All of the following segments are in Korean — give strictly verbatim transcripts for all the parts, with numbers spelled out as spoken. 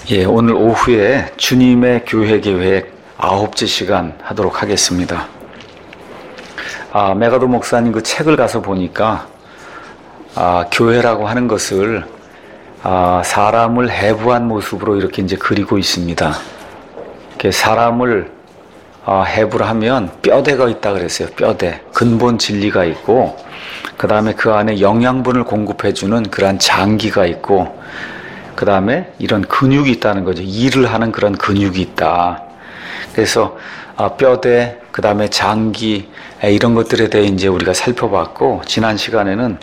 예, 오늘 오후에 주님의 교회 계획 아홉째 시간 하도록 하겠습니다. 아, 메가도 목사님 그 책을 가서 보니까 아, 교회라고 하는 것을 아, 사람을 해부한 모습으로 이렇게 이제 그리고 있습니다. 이렇게 사람을 아, 해부를 하면 뼈대가 있다 그랬어요. 뼈대, 근본 진리가 있고, 그 다음에 그 안에 영양분을 공급해주는 그러한 장기가 있고, 그 다음에 이런 근육이 있다는 거죠. 일을 하는 그런 근육이 있다. 그래서 뼈대, 그 다음에 장기, 이런 것들에 대해 이제 우리가 살펴봤고, 지난 시간에는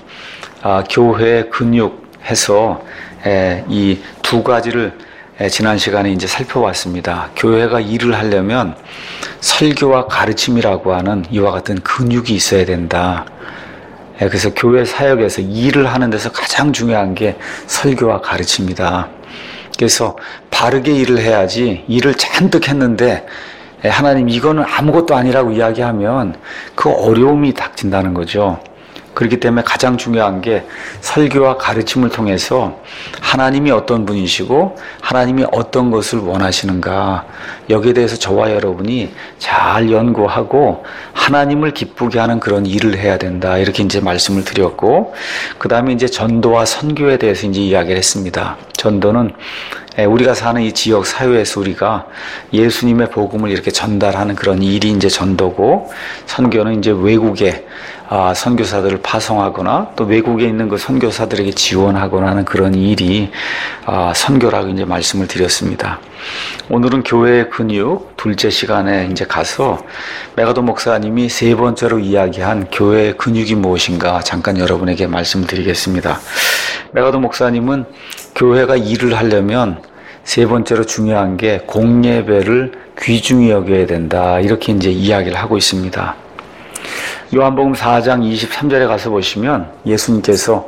교회 근육 해서 이 두 가지를 지난 시간에 이제 살펴봤습니다. 교회가 일을 하려면 설교와 가르침이라고 하는 이와 같은 근육이 있어야 된다. 그래서 교회 사역에서 일을 하는 데서 가장 중요한 게 설교와 가르침이다. 그래서 바르게 일을 해야지, 일을 잔뜩 했는데 하나님 이거는 아무것도 아니라고 이야기하면 그 어려움이 닥친다는 거죠. 그렇기 때문에 가장 중요한 게 설교와 가르침을 통해서 하나님이 어떤 분이시고 하나님이 어떤 것을 원하시는가, 여기에 대해서 저와 여러분이 잘 연구하고 하나님을 기쁘게 하는 그런 일을 해야 된다, 이렇게 이제 말씀을 드렸고, 그 다음에 이제 전도와 선교에 대해서 이제 이야기를 했습니다. 전도는 우리가 사는 이 지역 사회에서 우리가 예수님의 복음을 이렇게 전달하는 그런 일이 이제 전도고, 선교는 이제 외국에 아, 선교사들을 파송하거나 또 외국에 있는 그 선교사들에게 지원하거나 하는 그런 일이 아, 선교라고 이제 말씀을 드렸습니다. 오늘은 교회의 근육 둘째 시간에 이제 가서 메가도 목사님이 세 번째로 이야기한 교회의 근육이 무엇인가 잠깐 여러분에게 말씀드리겠습니다. 메가도 목사님은 교회가 일을 하려면 세 번째로 중요한 게 공예배를 귀중히 여겨야 된다, 이렇게 이제 이야기를 하고 있습니다. 요한복음 사 장 이십삼 절에 가서 보시면 예수님께서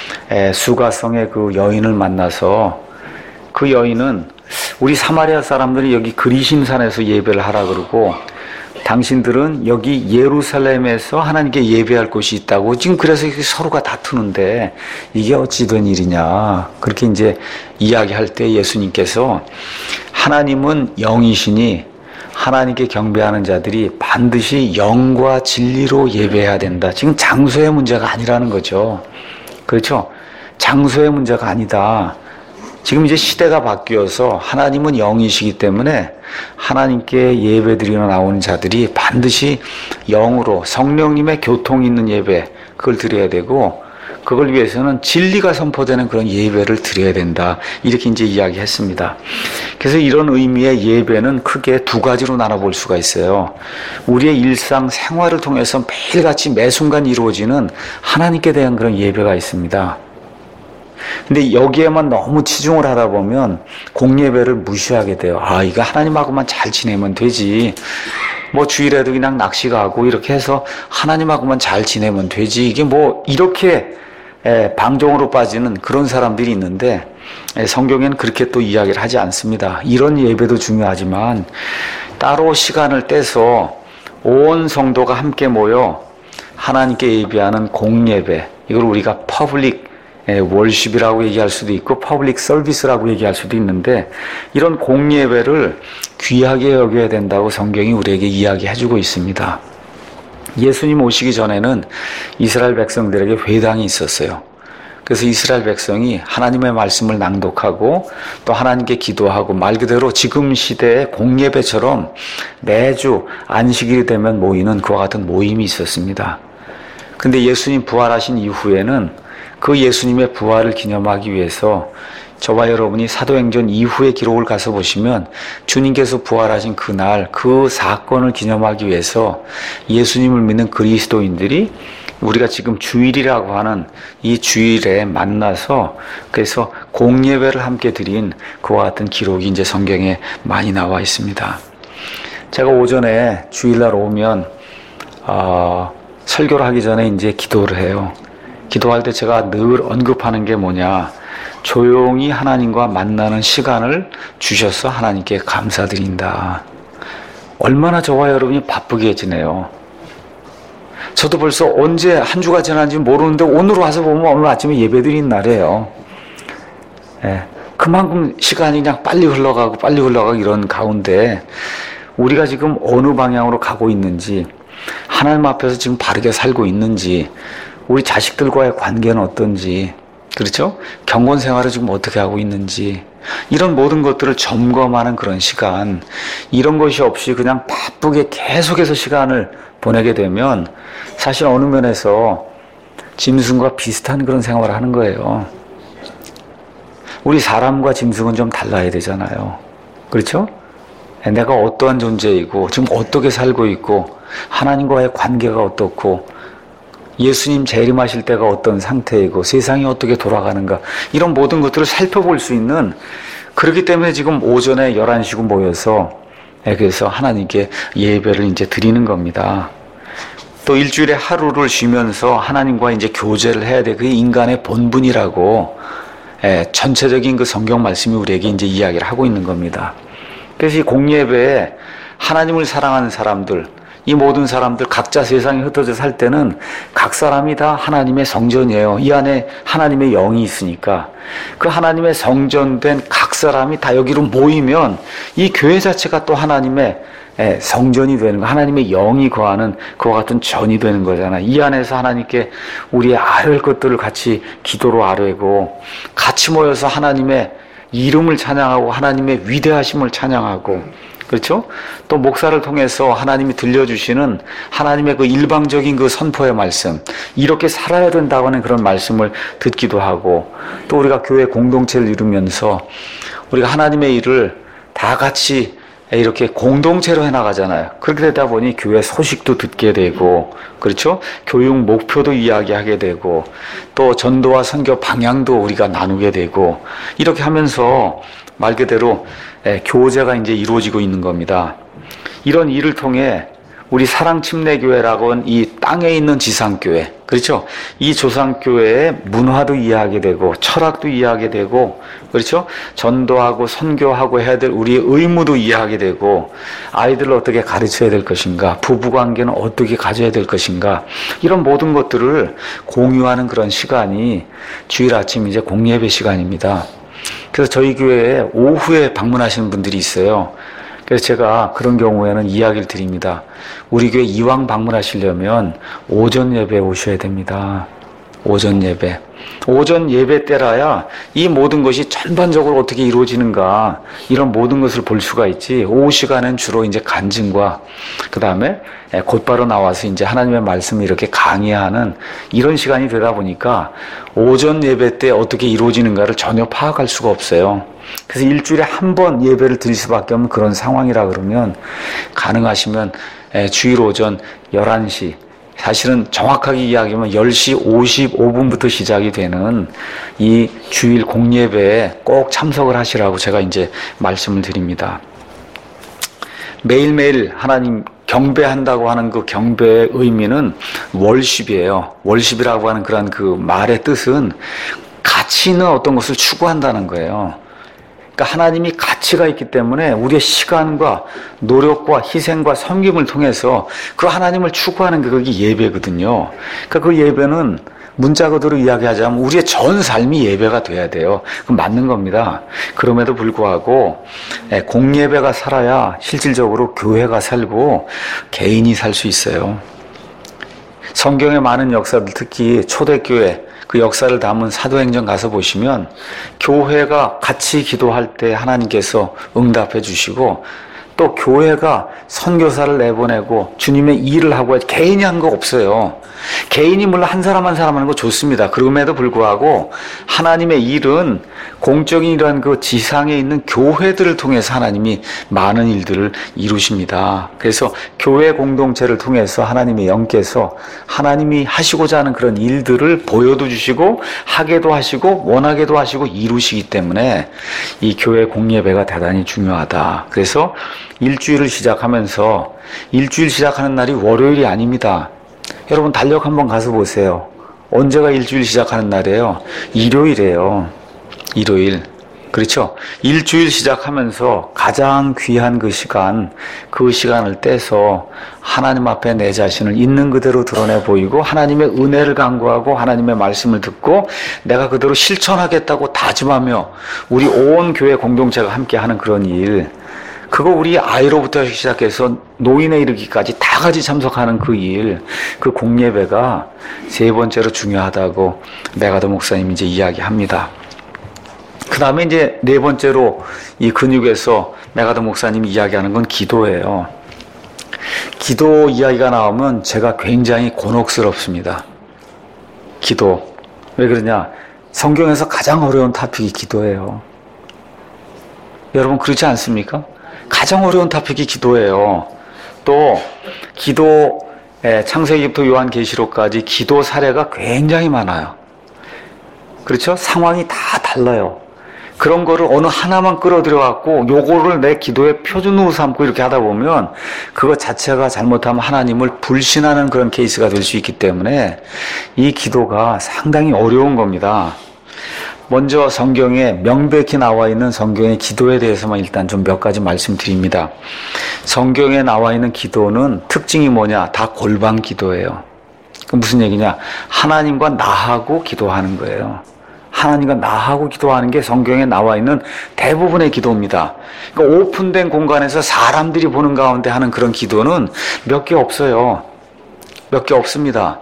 수가성의 그 여인을 만나서, 그 여인은 우리 사마리아 사람들이 여기 그리심산에서 예배를 하라 그러고 당신들은 여기 예루살렘에서 하나님께 예배할 곳이 있다고, 지금 그래서 서로가 다투는데 이게 어찌 된 일이냐, 그렇게 이제 이야기할 때 예수님께서 하나님은 영이시니 하나님께 경배하는 자들이 반드시 영과 진리로 예배해야 된다. 지금 장소의 문제가 아니라는 거죠. 그렇죠? 장소의 문제가 아니다. 지금 이제 시대가 바뀌어서 하나님은 영이시기 때문에 하나님께 예배드리러 나오는 자들이 반드시 영으로 성령님의 교통이 있는 예배, 그걸 드려야 되고, 그걸 위해서는 진리가 선포되는 그런 예배를 드려야 된다, 이렇게 이제 이야기했습니다. 그래서 이런 의미의 예배는 크게 두 가지로 나눠볼 수가 있어요. 우리의 일상 생활을 통해서 매일같이 매 순간 이루어지는 하나님께 대한 그런 예배가 있습니다. 근데 여기에만 너무 치중을 하다 보면 공예배를 무시하게 돼요. 아, 이거 하나님하고만 잘 지내면 되지, 뭐 주일에도 그냥 낚시 가고 이렇게 해서 하나님하고만 잘 지내면 되지, 이게 뭐 이렇게 방종으로 빠지는 그런 사람들이 있는데, 성경에는 그렇게 또 이야기를 하지 않습니다. 이런 예배도 중요하지만 따로 시간을 떼서 온 성도가 함께 모여 하나님께 예배하는 공예배, 이걸 우리가 퍼블릭 월십이라고 얘기할 수도 있고 퍼블릭 서비스라고 얘기할 수도 있는데, 이런 공예배를 귀하게 여겨야 된다고 성경이 우리에게 이야기해주고 있습니다. 예수님 오시기 전에는 이스라엘 백성들에게 회당이 있었어요. 그래서 이스라엘 백성이 하나님의 말씀을 낭독하고 또 하나님께 기도하고, 말 그대로 지금 시대의 공예배처럼 매주 안식일이 되면 모이는 그와 같은 모임이 있었습니다. 근데 예수님 부활하신 이후에는 그 예수님의 부활을 기념하기 위해서 저와 여러분이 사도행전 이후의 기록을 가서 보시면 주님께서 부활하신 그날 그 사건을 기념하기 위해서 예수님을 믿는 그리스도인들이 우리가 지금 주일이라고 하는 이 주일에 만나서 그래서 공예배를 함께 드린 그와 같은 기록이 이제 성경에 많이 나와 있습니다. 제가 오전에 주일날 오면 어, 설교를 하기 전에 이제 기도를 해요. 기도할 때 제가 늘 언급하는 게 뭐냐, 조용히 하나님과 만나는 시간을 주셔서 하나님께 감사드린다. 얼마나 저와 여러분이 바쁘게 지내요. 저도 벌써 언제 한 주가 지났는지 모르는데 오늘 와서 보면 오늘 아침에 예배드린 날이에요. 예, 그만큼 시간이 그냥 빨리 흘러가고 빨리 흘러가고 이런 가운데 우리가 지금 어느 방향으로 가고 있는지, 하나님 앞에서 지금 바르게 살고 있는지, 우리 자식들과의 관계는 어떤지, 그렇죠? 경건 생활을 지금 어떻게 하고 있는지, 이런 모든 것들을 점검하는 그런 시간, 이런 것이 없이 그냥 바쁘게 계속해서 시간을 보내게 되면 사실 어느 면에서 짐승과 비슷한 그런 생활을 하는 거예요. 우리 사람과 짐승은 좀 달라야 되잖아요. 그렇죠? 내가 어떠한 존재이고 지금 어떻게 살고 있고 하나님과의 관계가 어떻고 예수님 재림하실 때가 어떤 상태이고 세상이 어떻게 돌아가는가, 이런 모든 것들을 살펴볼 수 있는, 그렇기 때문에 지금 오전에 열한 시고 모여서 그래서 하나님께 예배를 이제 드리는 겁니다. 또 일주일에 하루를 쉬면서 하나님과 이제 교제를 해야 돼. 그게 인간의 본분이라고 예, 전체적인 그 성경 말씀이 우리에게 이제 이야기를 하고 있는 겁니다. 그래서 이 공예배에 하나님을 사랑하는 사람들, 이 모든 사람들 각자 세상에 흩어져 살 때는 각 사람이 다 하나님의 성전이에요. 이 안에 하나님의 영이 있으니까 그 하나님의 성전된 각 사람이 다 여기로 모이면 이 교회 자체가 또 하나님의 성전이 되는 거, 하나님의 영이 거하는 그와 같은 전이 되는 거잖아요. 이 안에서 하나님께 우리의 아뢰할 것들을 같이 기도로 아뢰고 같이 모여서 하나님의 이름을 찬양하고 하나님의 위대하심을 찬양하고, 그렇죠? 또 목사를 통해서 하나님이 들려주시는 하나님의 그 일방적인 그 선포의 말씀, 이렇게 살아야 된다고 하는 그런 말씀을 듣기도 하고, 또 우리가 교회 공동체를 이루면서 우리가 하나님의 일을 다 같이 이렇게 공동체로 해나가잖아요. 그렇게 되다 보니 교회 소식도 듣게 되고, 그렇죠? 교육 목표도 이야기하게 되고, 또 전도와 선교 방향도 우리가 나누게 되고, 이렇게 하면서 말 그대로 교제가 이제 이루어지고 있는 겁니다. 이런 일을 통해 우리 사랑침례교회라고 하는 이 땅에 있는 지상교회, 그렇죠? 이 조상교회의 문화도 이해하게 되고 철학도 이해하게 되고, 그렇죠? 전도하고 선교하고 해야 될 우리의 의무도 이해하게 되고, 아이들을 어떻게 가르쳐야 될 것인가, 부부관계는 어떻게 가져야 될 것인가, 이런 모든 것들을 공유하는 그런 시간이 주일 아침 이제 공예배 시간입니다. 그래서 저희 교회에 오후에 방문하시는 분들이 있어요. 그래서 제가 그런 경우에는 이야기를 드립니다. 우리 교회 이왕 방문하시려면 오전 예배에 오셔야 됩니다. 오전 예배. 오전 예배 때라야 이 모든 것이 전반적으로 어떻게 이루어지는가, 이런 모든 것을 볼 수가 있지. 오후 시간은 주로 이제 간증과 그 다음에 곧바로 나와서 이제 하나님의 말씀을 이렇게 강의하는 이런 시간이 되다 보니까 오전 예배 때 어떻게 이루어지는가를 전혀 파악할 수가 없어요. 그래서 일주일에 한 번 예배를 드릴 수밖에 없는 그런 상황이라 그러면, 가능하시면 주일 오전 열한 시, 사실은 정확하게 이야기하면 열 시 오십오 분부터 시작이 되는 이 주일 공예배에 꼭 참석을 하시라고 제가 이제 말씀을 드립니다. 매일매일 하나님 경배한다고 하는 그 경배의 의미는 월십이에요. 월십이라고 하는 그런 그 말의 뜻은 가치 있는 어떤 것을 추구한다는 거예요. 그러니까 하나님이 가치가 있기 때문에 우리의 시간과 노력과 희생과 섬김을 통해서 그 하나님을 추구하는 게 그게 예배거든요. 그러니까 그 예배는 문자 그대로 이야기하자면 우리의 전 삶이 예배가 돼야 돼요. 그건 맞는 겁니다. 그럼에도 불구하고 공예배가 살아야 실질적으로 교회가 살고 개인이 살 수 있어요. 성경의 많은 역사들, 특히 초대교회 그 역사를 담은 사도행전 가서 보시면 교회가 같이 기도할 때 하나님께서 응답해 주시고, 또 교회가 선교사를 내보내고 주님의 일을 하고, 개인이 한 거 없어요. 개인이 물론 한 사람 한 사람 하는 거 좋습니다. 그럼에도 불구하고 하나님의 일은 공적인 이러한 그 지상에 있는 교회들을 통해서 하나님이 많은 일들을 이루십니다. 그래서 교회 공동체를 통해서 하나님의 영께서 하나님이 하시고자 하는 그런 일들을 보여도 주시고 하게도 하시고 원하게도 하시고 이루시기 때문에 이 교회 공예배가 대단히 중요하다. 그래서 일주일을 시작하면서, 일주일 시작하는 날이 월요일이 아닙니다. 여러분 달력 한번 가서 보세요. 언제가 일주일 시작하는 날이에요? 일요일이에요. 일요일. 그렇죠? 일주일 시작하면서 가장 귀한 그 시간, 그 시간을 떼서 하나님 앞에 내 자신을 있는 그대로 드러내 보이고 하나님의 은혜를 간구하고 하나님의 말씀을 듣고 내가 그대로 실천하겠다고 다짐하며 우리 온 교회 공동체가 함께하는 그런 일, 그거 우리 아이로부터 시작해서 노인에 이르기까지 다 같이 참석하는 그 일, 그 공예배가 세 번째로 중요하다고 메가더 목사님이 이제 이야기합니다. 그 다음에 이제 네 번째로 이 근육에서 메가더 목사님이 이야기하는 건 기도예요. 기도 이야기가 나오면 제가 굉장히 곤혹스럽습니다. 기도. 왜 그러냐? 성경에서 가장 어려운 토픽이 기도예요. 여러분 그렇지 않습니까? 가장 어려운 토픽이 기도예요. 또 기도, 창세기부터 요한계시록까지 기도 사례가 굉장히 많아요. 그렇죠? 상황이 다 달라요. 그런 거를 어느 하나만 끌어들여 갖고 요거를 내 기도의 표준으로 삼고 이렇게 하다 보면 그거 자체가 잘못하면 하나님을 불신하는 그런 케이스가 될 수 있기 때문에 이 기도가 상당히 어려운 겁니다. 먼저 성경에 명백히 나와 있는 성경의 기도에 대해서만 일단 좀 몇 가지 말씀드립니다. 성경에 나와 있는 기도는 특징이 뭐냐? 다 골방 기도예요. 그 무슨 얘기냐? 하나님과 나하고 기도하는 거예요. 하나님과 나하고 기도하는 게 성경에 나와 있는 대부분의 기도입니다. 그러니까 오픈된 공간에서 사람들이 보는 가운데 하는 그런 기도는 몇 개 없어요. 몇 개 없습니다.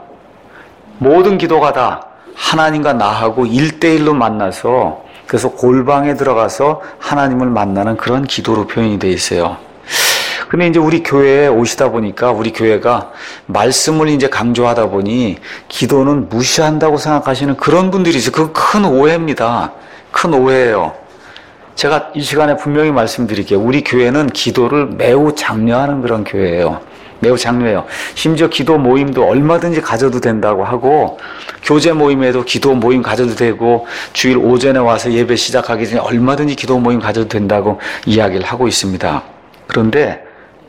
모든 기도가 다 하나님과 나하고 일대일로 만나서 그래서 골방에 들어가서 하나님을 만나는 그런 기도로 표현이 되어 있어요. 근데 이제 우리 교회에 오시다 보니까 우리 교회가 말씀을 이제 강조하다 보니 기도는 무시한다고 생각하시는 그런 분들이 있어요. 그건 큰 오해입니다. 큰 오해예요. 제가 이 시간에 분명히 말씀드릴게요. 우리 교회는 기도를 매우 장려하는 그런 교회예요. 매우 장려해요. 심지어 기도 모임도 얼마든지 가져도 된다고 하고 교제 모임에도 기도 모임 가져도 되고 주일 오전에 와서 예배 시작하기 전에 얼마든지 기도 모임 가져도 된다고 이야기를 하고 있습니다. 그런데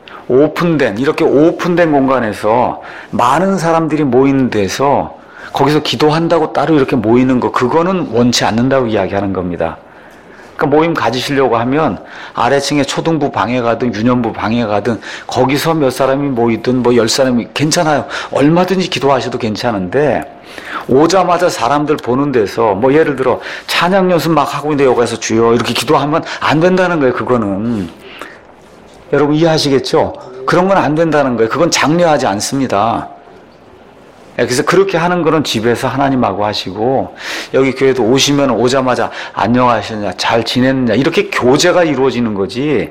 오픈된 이렇게 오픈된 공간에서 많은 사람들이 모이는 데서 거기서 기도한다고 따로 이렇게 모이는 거 그거는 원치 않는다고 이야기하는 겁니다. 그러니까 모임 가지시려고 하면 아래층에 초등부 방에 가든 유년부 방에 가든 거기서 몇 사람이 모이든 뭐 열 사람이 괜찮아요. 얼마든지 기도하셔도 괜찮은데 오자마자 사람들 보는 데서 뭐 예를 들어 찬양 연습 막 하고 있는데 여기서 주여 이렇게 기도하면 안 된다는 거예요. 그거는 여러분 이해하시겠죠? 그런 건 안 된다는 거예요. 그건 장려하지 않습니다. 그래서 그렇게 하는 거는 집에서 하나님하고 하시고 여기 교회도 오시면 오자마자 안녕하셨냐 잘 지냈느냐 이렇게 교제가 이루어지는 거지.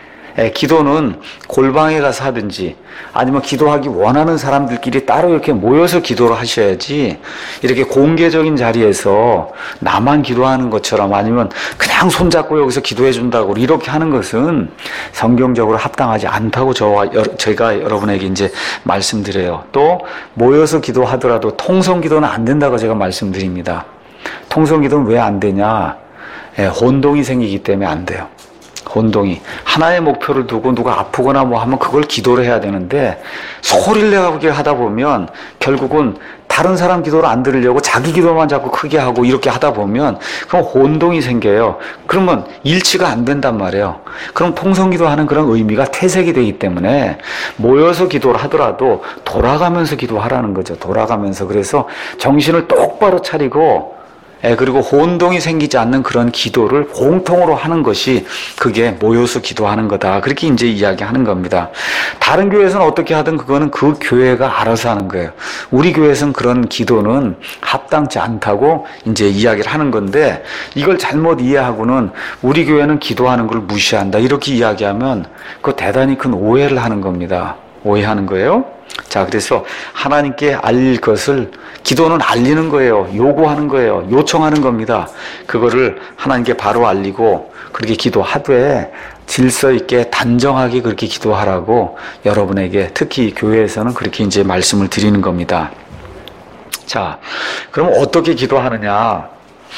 기도는 골방에 가서 하든지 아니면 기도하기 원하는 사람들끼리 따로 이렇게 모여서 기도를 하셔야지 이렇게 공개적인 자리에서 나만 기도하는 것처럼 아니면 그냥 손잡고 여기서 기도해 준다고 이렇게 하는 것은 성경적으로 합당하지 않다고 저와 제가 여러분에게 이제 말씀드려요. 또 모여서 기도하더라도 통성 기도는 안 된다고 제가 말씀드립니다. 통성 기도는 왜 안 되냐? 혼동이 생기기 때문에 안 돼요. 혼동이. 하나의 목표를 두고 누가 아프거나 뭐 하면 그걸 기도를 해야 되는데 소리를 내게 하다 보면 결국은 다른 사람 기도를 안 들으려고 자기 기도만 자꾸 크게 하고 이렇게 하다 보면 그럼 혼동이 생겨요. 그러면 일치가 안 된단 말이에요. 그럼 통성기도 하는 그런 의미가 퇴색이 되기 때문에 모여서 기도를 하더라도 돌아가면서 기도하라는 거죠. 돌아가면서. 그래서 정신을 똑바로 차리고 예, 그리고 혼동이 생기지 않는 그런 기도를 공통으로 하는 것이 그게 모여서 기도하는 거다. 그렇게 이제 이야기하는 겁니다. 다른 교회에서는 어떻게 하든 그거는 그 교회가 알아서 하는 거예요. 우리 교회에서는 그런 기도는 합당치 않다고 이제 이야기를 하는 건데 이걸 잘못 이해하고는 우리 교회는 기도하는 걸 무시한다. 이렇게 이야기하면 그거 대단히 큰 오해를 하는 겁니다. 오해하는 거예요. 자, 그래서 하나님께 알릴 것을 기도는 알리는 거예요. 요구하는 거예요. 요청하는 겁니다. 그거를 하나님께 바로 알리고 그렇게 기도하되 질서 있게 단정하게 그렇게 기도하라고 여러분에게 특히 교회에서는 그렇게 이제 말씀을 드리는 겁니다. 자, 그럼 어떻게 기도하느냐?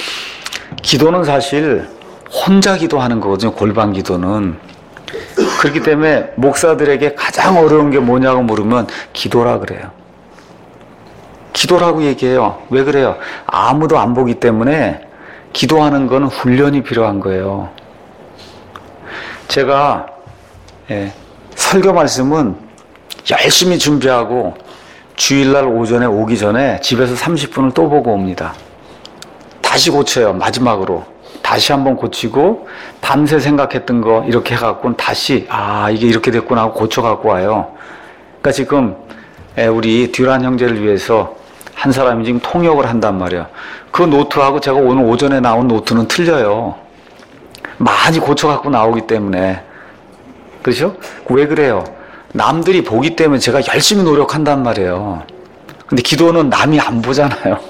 기도는 사실 혼자 기도하는 거거든요. 골방 기도는. 그렇기 때문에 목사들에게 가장 어려운 게 뭐냐고 물으면 기도라 그래요. 기도라고 얘기해요. 왜 그래요? 아무도 안 보기 때문에 기도하는 건 훈련이 필요한 거예요. 제가 예, 설교 말씀은 열심히 준비하고 주일날 오전에 오기 전에 집에서 삼십 분을 또 보고 옵니다. 다시 고쳐요. 마지막으로 다시 한번 고치고 밤새 생각했던 거 이렇게 해갖고 다시 아 이게 이렇게 됐구나 하고 고쳐갖고 와요. 그러니까 지금 우리 듀란 형제를 위해서 한 사람이 지금 통역을 한단 말이에요. 그 노트하고 제가 오늘 오전에 나온 노트는 틀려요. 많이 고쳐갖고 나오기 때문에. 그렇죠? 왜 그래요? 남들이 보기 때문에 제가 열심히 노력한단 말이에요. 근데 기도는 남이 안 보잖아요.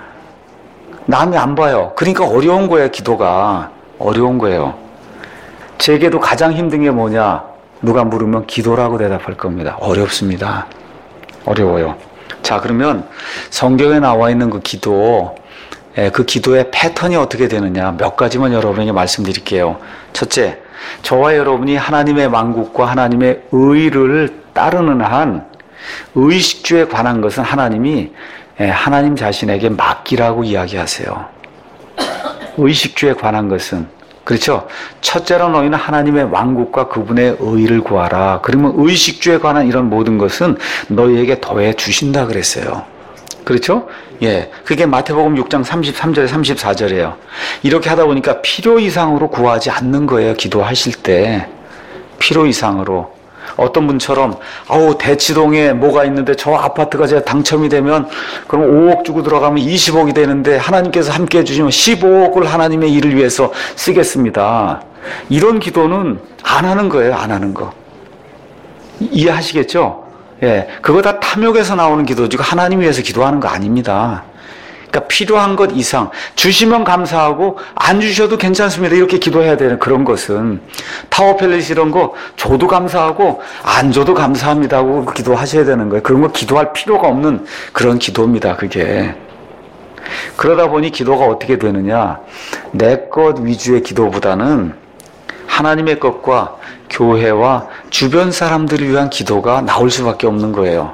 남이 안 봐요. 그러니까 어려운 거예요. 기도가 어려운 거예요. 제게도 가장 힘든 게 뭐냐? 누가 물으면 기도라고 대답할 겁니다. 어렵습니다. 어려워요. 자, 그러면 성경에 나와 있는 그 기도, 그 기도의 패턴이 어떻게 되느냐 몇 가지만 여러분에게 말씀드릴게요. 첫째, 저와 여러분이 하나님의 만국과 하나님의 의를 따르는 한 의식주에 관한 것은 하나님이 하나님 자신에게 맡기라고 이야기하세요. 의식주에 관한 것은 그렇죠? 첫째로 너희는 하나님의 왕국과 그분의 의를 구하라. 그러면 의식주에 관한 이런 모든 것은 너희에게 더해 주신다 그랬어요. 그렇죠? 예. 그게 마태복음 육 장 삼십삼 절에 삼십사 절이에요. 이렇게 하다 보니까 필요 이상으로 구하지 않는 거예요. 기도하실 때. 필요 이상으로. 어떤 분처럼 아우 대치동에 뭐가 있는데 저 아파트가 제가 당첨이 되면 그럼 오억 주고 들어가면 이십억이 되는데 하나님께서 함께 해주시면 십오억을 하나님의 일을 위해서 쓰겠습니다. 이런 기도는 안 하는 거예요. 안 하는 거. 이해하시겠죠? 예, 그거 다 탐욕에서 나오는 기도지 하나님 위해서 기도하는 거 아닙니다. 그러니까 필요한 것 이상 주시면 감사하고 안 주셔도 괜찮습니다. 이렇게 기도해야 되는 그런 것은 타워팰리스 이런 거 줘도 감사하고 안 줘도 감사합니다 하고 기도하셔야 되는 거예요. 그런 거 기도할 필요가 없는 그런 기도입니다. 그게. 그러다 보니 기도가 어떻게 되느냐 내 것 위주의 기도보다는 하나님의 것과 교회와 주변 사람들을 위한 기도가 나올 수밖에 없는 거예요.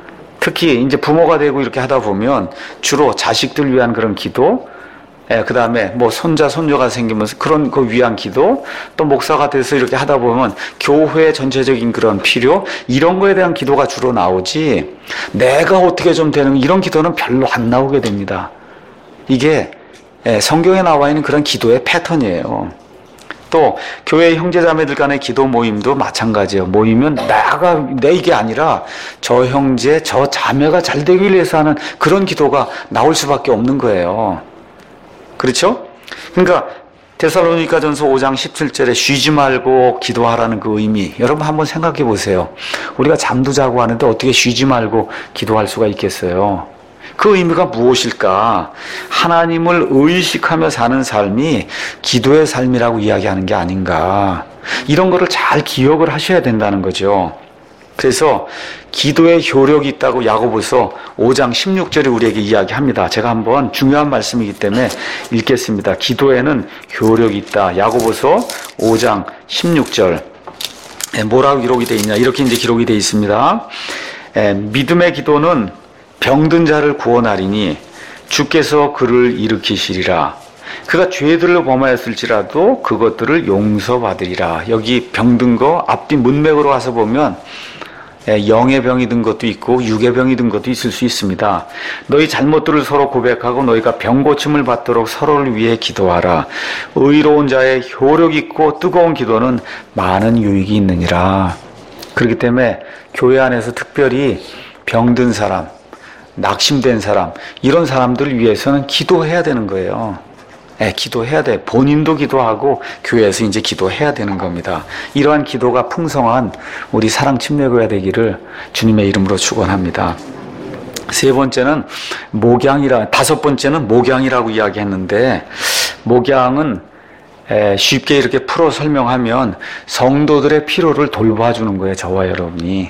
특히 이제 부모가 되고 이렇게 하다 보면 주로 자식들 위한 그런 기도, 예, 그 다음에 뭐 손자, 손녀가 생기면서 그런 거 위한 기도, 또 목사가 돼서 이렇게 하다 보면 교회 전체적인 그런 필요, 이런 거에 대한 기도가 주로 나오지, 내가 어떻게 좀 되는 이런 기도는 별로 안 나오게 됩니다. 이게 예, 성경에 나와 있는 그런 기도의 패턴이에요. 또 교회 형제자매들 간의 기도 모임도 마찬가지예요. 모이면 나가 내 이게 아니라 저 형제, 저 자매가 잘 되기 위해서 하는 그런 기도가 나올 수밖에 없는 거예요. 그렇죠? 그러니까 데살로니가전서 오 장 십칠 절에 쉬지 말고 기도하라는 그 의미, 여러분 한번 생각해 보세요. 우리가 잠도 자고 하는데 어떻게 쉬지 말고 기도할 수가 있겠어요? 그 의미가 무엇일까? 하나님을 의식하며 사는 삶이 기도의 삶이라고 이야기하는 게 아닌가. 이런 거를 잘 기억을 하셔야 된다는 거죠. 그래서 기도에 효력이 있다고 야고보서 오 장 십육 절이 우리에게 이야기합니다. 제가 한번 중요한 말씀이기 때문에 읽겠습니다. 기도에는 효력이 있다. 야고보서 오 장 십육 절. 뭐라고 기록이 되어 있냐? 이렇게 이제 기록이 되어 있습니다. 믿음의 기도는 병든 자를 구원하리니 주께서 그를 일으키시리라. 그가 죄들을 범하였을지라도 그것들을 용서받으리라. 여기 병든 거 앞뒤 문맥으로 가서 보면 영의 병이 든 것도 있고 육의 병이 든 것도 있을 수 있습니다. 너희 잘못들을 서로 고백하고 너희가 병 고침을 받도록 서로를 위해 기도하라. 의로운 자의 효력 있고 뜨거운 기도는 많은 유익이 있느니라. 그렇기 때문에 교회 안에서 특별히 병든 사람, 낙심된 사람, 이런 사람들을 위해서는 기도해야 되는 거예요. 네, 기도해야 돼. 본인도 기도하고 교회에서 이제 기도해야 되는 겁니다. 이러한 기도가 풍성한 우리 사랑 침례교회 되기를 주님의 이름으로 축원합니다. 세 번째는 목양이라, 다섯 번째는 목양이라고 이야기했는데, 목양은 쉽게 이렇게 풀어 설명하면 성도들의 필요를 돌봐주는 거예요. 저와 여러분이.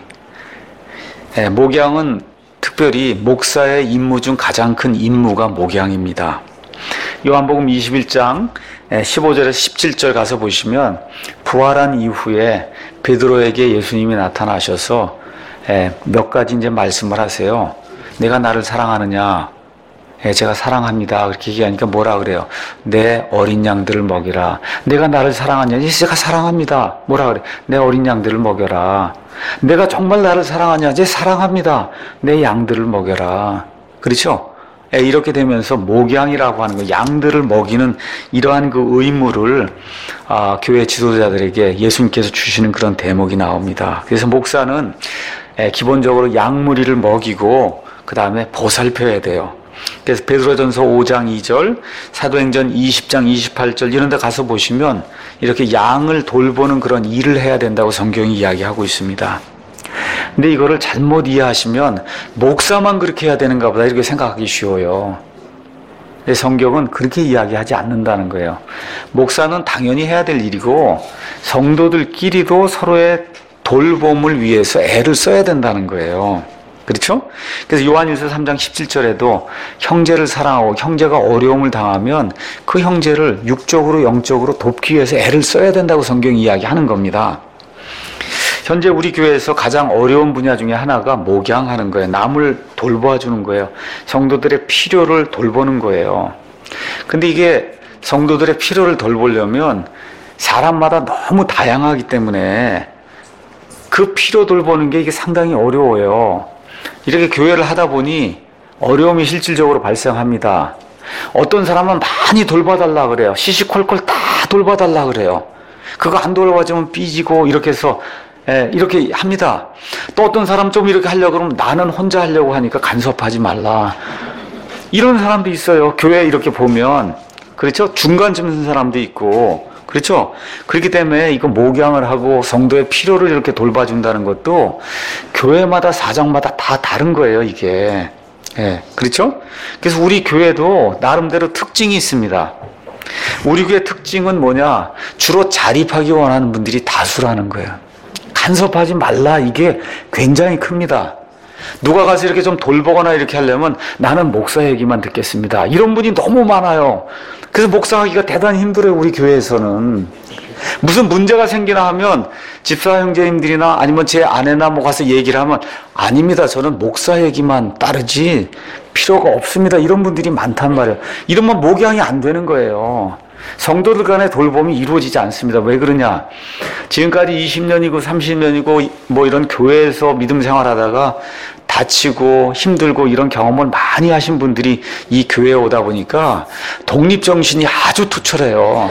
목양은 특별히 목사의 임무 중 가장 큰 임무가 목양입니다. 요한복음 이십일 장 십오 절에서 십칠 절 가서 보시면 부활한 이후에 베드로에게 예수님이 나타나셔서 몇 가지 이제 말씀을 하세요. 내가 나를 사랑하느냐? 예, 제가 사랑합니다. 그렇게 얘기하니까 뭐라 그래요? 내 어린 양들을 먹이라. 내가 나를 사랑하냐? 제가 사랑합니다. 뭐라 그래? 내 어린 양들을 먹여라. 내가 정말 나를 사랑하냐? 제 사랑합니다. 내 양들을 먹여라. 그렇죠? 예, 이렇게 되면서 목양이라고 하는 거, 양들을 먹이는 이러한 그 의무를 아, 교회 지도자들에게 예수님께서 주시는 그런 대목이 나옵니다. 그래서 목사는 예, 기본적으로 양무리를 먹이고 그 다음에 보살펴야 돼요. 그래서 베드로전서 오 장 이 절, 사도행전 이십 장 이십팔 절 이런 데 가서 보시면 이렇게 양을 돌보는 그런 일을 해야 된다고 성경이 이야기하고 있습니다. 근데 이거를 잘못 이해하시면 목사만 그렇게 해야 되는가 보다 이렇게 생각하기 쉬워요. 근데 성경은 그렇게 이야기하지 않는다는 거예요. 목사는 당연히 해야 될 일이고 성도들끼리도 서로의 돌봄을 위해서 애를 써야 된다는 거예요. 그렇죠? 그래서 요한일서 삼 장 십칠 절에도 형제를 사랑하고 형제가 어려움을 당하면 그 형제를 육적으로 영적으로 돕기 위해서 애를 써야 된다고 성경이 이야기하는 겁니다. 현재 우리 교회에서 가장 어려운 분야 중에 하나가 목양하는 거예요. 남을 돌봐주는 거예요. 성도들의 필요를 돌보는 거예요. 근데 이게 성도들의 필요를 돌보려면 사람마다 너무 다양하기 때문에 그 필요 돌보는 게 이게 상당히 어려워요. 이렇게 교회를 하다 보니 어려움이 실질적으로 발생합니다. 어떤 사람은 많이 돌봐달라 그래요. 시시콜콜 다 돌봐달라 그래요. 그거 안 돌봐주면 삐지고 이렇게 해서 예, 이렇게 합니다. 또 어떤 사람 좀 이렇게 하려고 그러면 나는 혼자 하려고 하니까 간섭하지 말라. 이런 사람도 있어요. 교회 이렇게 보면. 그렇죠? 중간쯤 선 사람도 있고. 그렇죠? 그렇기 때문에 이거 목양을 하고 성도의 필요를 이렇게 돌봐준다는 것도 교회마다 사정마다 다 다른 거예요, 이게. 예, 그렇죠? 그래서 우리 교회도 나름대로 특징이 있습니다. 우리 교회 특징은 뭐냐? 주로 자립하기 원하는 분들이 다수라는 거예요. 간섭하지 말라, 이게 굉장히 큽니다. 누가 가서 이렇게 좀 돌보거나 이렇게 하려면 나는 목사 얘기만 듣겠습니다. 이런 분이 너무 많아요. 그래서 목사하기가 대단히 힘들어요, 우리 교회에서는. 무슨 문제가 생기나 하면 집사 형제님들이나 아니면 제 아내나 뭐 가서 얘기를 하면 아닙니다. 저는 목사 얘기만 따르지 필요가 없습니다. 이런 분들이 많단 말이에요. 이러면 목양이 안 되는 거예요. 성도들 간의 돌봄이 이루어지지 않습니다. 왜 그러냐? 지금까지 이십 년이고 삼십 년이고 뭐 이런 교회에서 믿음 생활하다가 다치고 힘들고 이런 경험을 많이 하신 분들이 이 교회에 오다 보니까 독립정신이 아주 투철해요.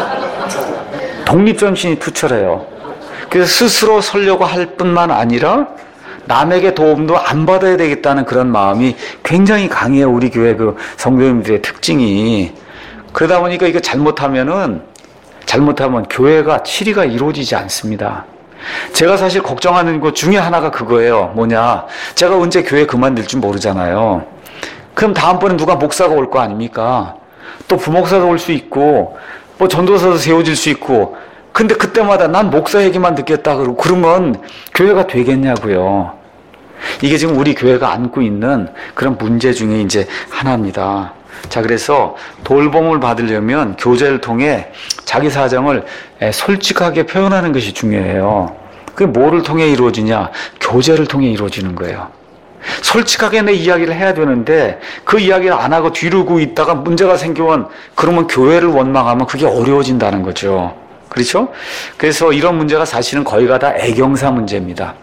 독립정신이 투철해요. 그래서 스스로 서려고 할 뿐만 아니라 남에게 도움도 안 받아야 되겠다는 그런 마음이 굉장히 강해요. 우리 교회 그 성도님들의 특징이. 그러다 보니까 이거 잘못하면은, 잘못하면 교회가 치리가 이루어지지 않습니다. 제가 사실 걱정하는 것 중에 하나가 그거예요. 뭐냐. 제가 언제 교회 그만둘 줄 모르잖아요. 그럼 다음번에 누가 목사가 올 거 아닙니까? 또 부목사도 올 수 있고, 뭐 전도사도 세워질 수 있고, 근데 그때마다 난 목사 얘기만 듣겠다 그러고, 그러면 교회가 되겠냐고요. 이게 지금 우리 교회가 안고 있는 그런 문제 중에 이제 하나입니다. 자, 그래서 돌봄을 받으려면 교제를 통해 자기 사정을 솔직하게 표현하는 것이 중요해요. 그게 뭐를 통해 이루어지냐? 교제를 통해 이루어지는 거예요. 솔직하게 내 이야기를 해야 되는데 그 이야기를 안 하고 뒤로고 있다가 문제가 생기면 그러면 교회를 원망하면 그게 어려워진다는 거죠. 그렇죠? 그래서 이런 문제가 사실은 거의가 다 애경사 문제입니다.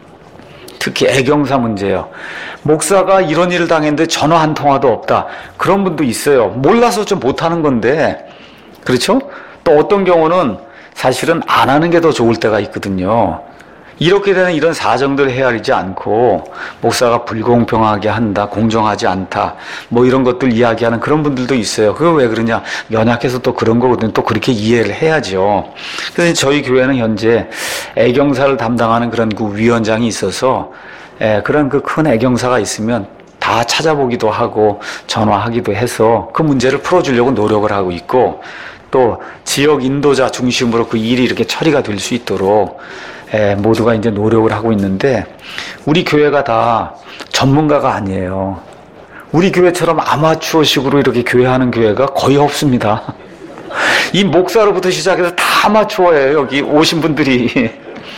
특히 애경사 문제예요. 목사가 이런 일을 당했는데 전화 한 통화도 없다. 그런 분도 있어요. 몰라서 좀 못하는 건데. 그렇죠? 또 어떤 경우는 사실은 안 하는 게 더 좋을 때가 있거든요. 이렇게 되는 이런 사정들을 헤아리지 않고 목사가 불공평하게 한다, 공정하지 않다, 뭐 이런 것들 이야기하는 그런 분들도 있어요. 그거 왜 그러냐? 연약해서 또 그런 거거든요. 또 그렇게 이해를 해야죠. 그래서 저희 교회는 현재 애경사를 담당하는 그런 그 위원장이 있어서 에, 그런 그 큰 애경사가 있으면 다 찾아보기도 하고 전화하기도 해서 그 문제를 풀어주려고 노력을 하고 있고, 또 지역 인도자 중심으로 그 일이 이렇게 처리가 될 수 있도록 에, 모두가 이제 노력을 하고 있는데, 우리 교회가 다 전문가가 아니에요. 우리 교회처럼 아마추어식으로 이렇게 교회하는 교회가 거의 없습니다. 이 목사로부터 시작해서 다 아마추어예요, 여기 오신 분들이.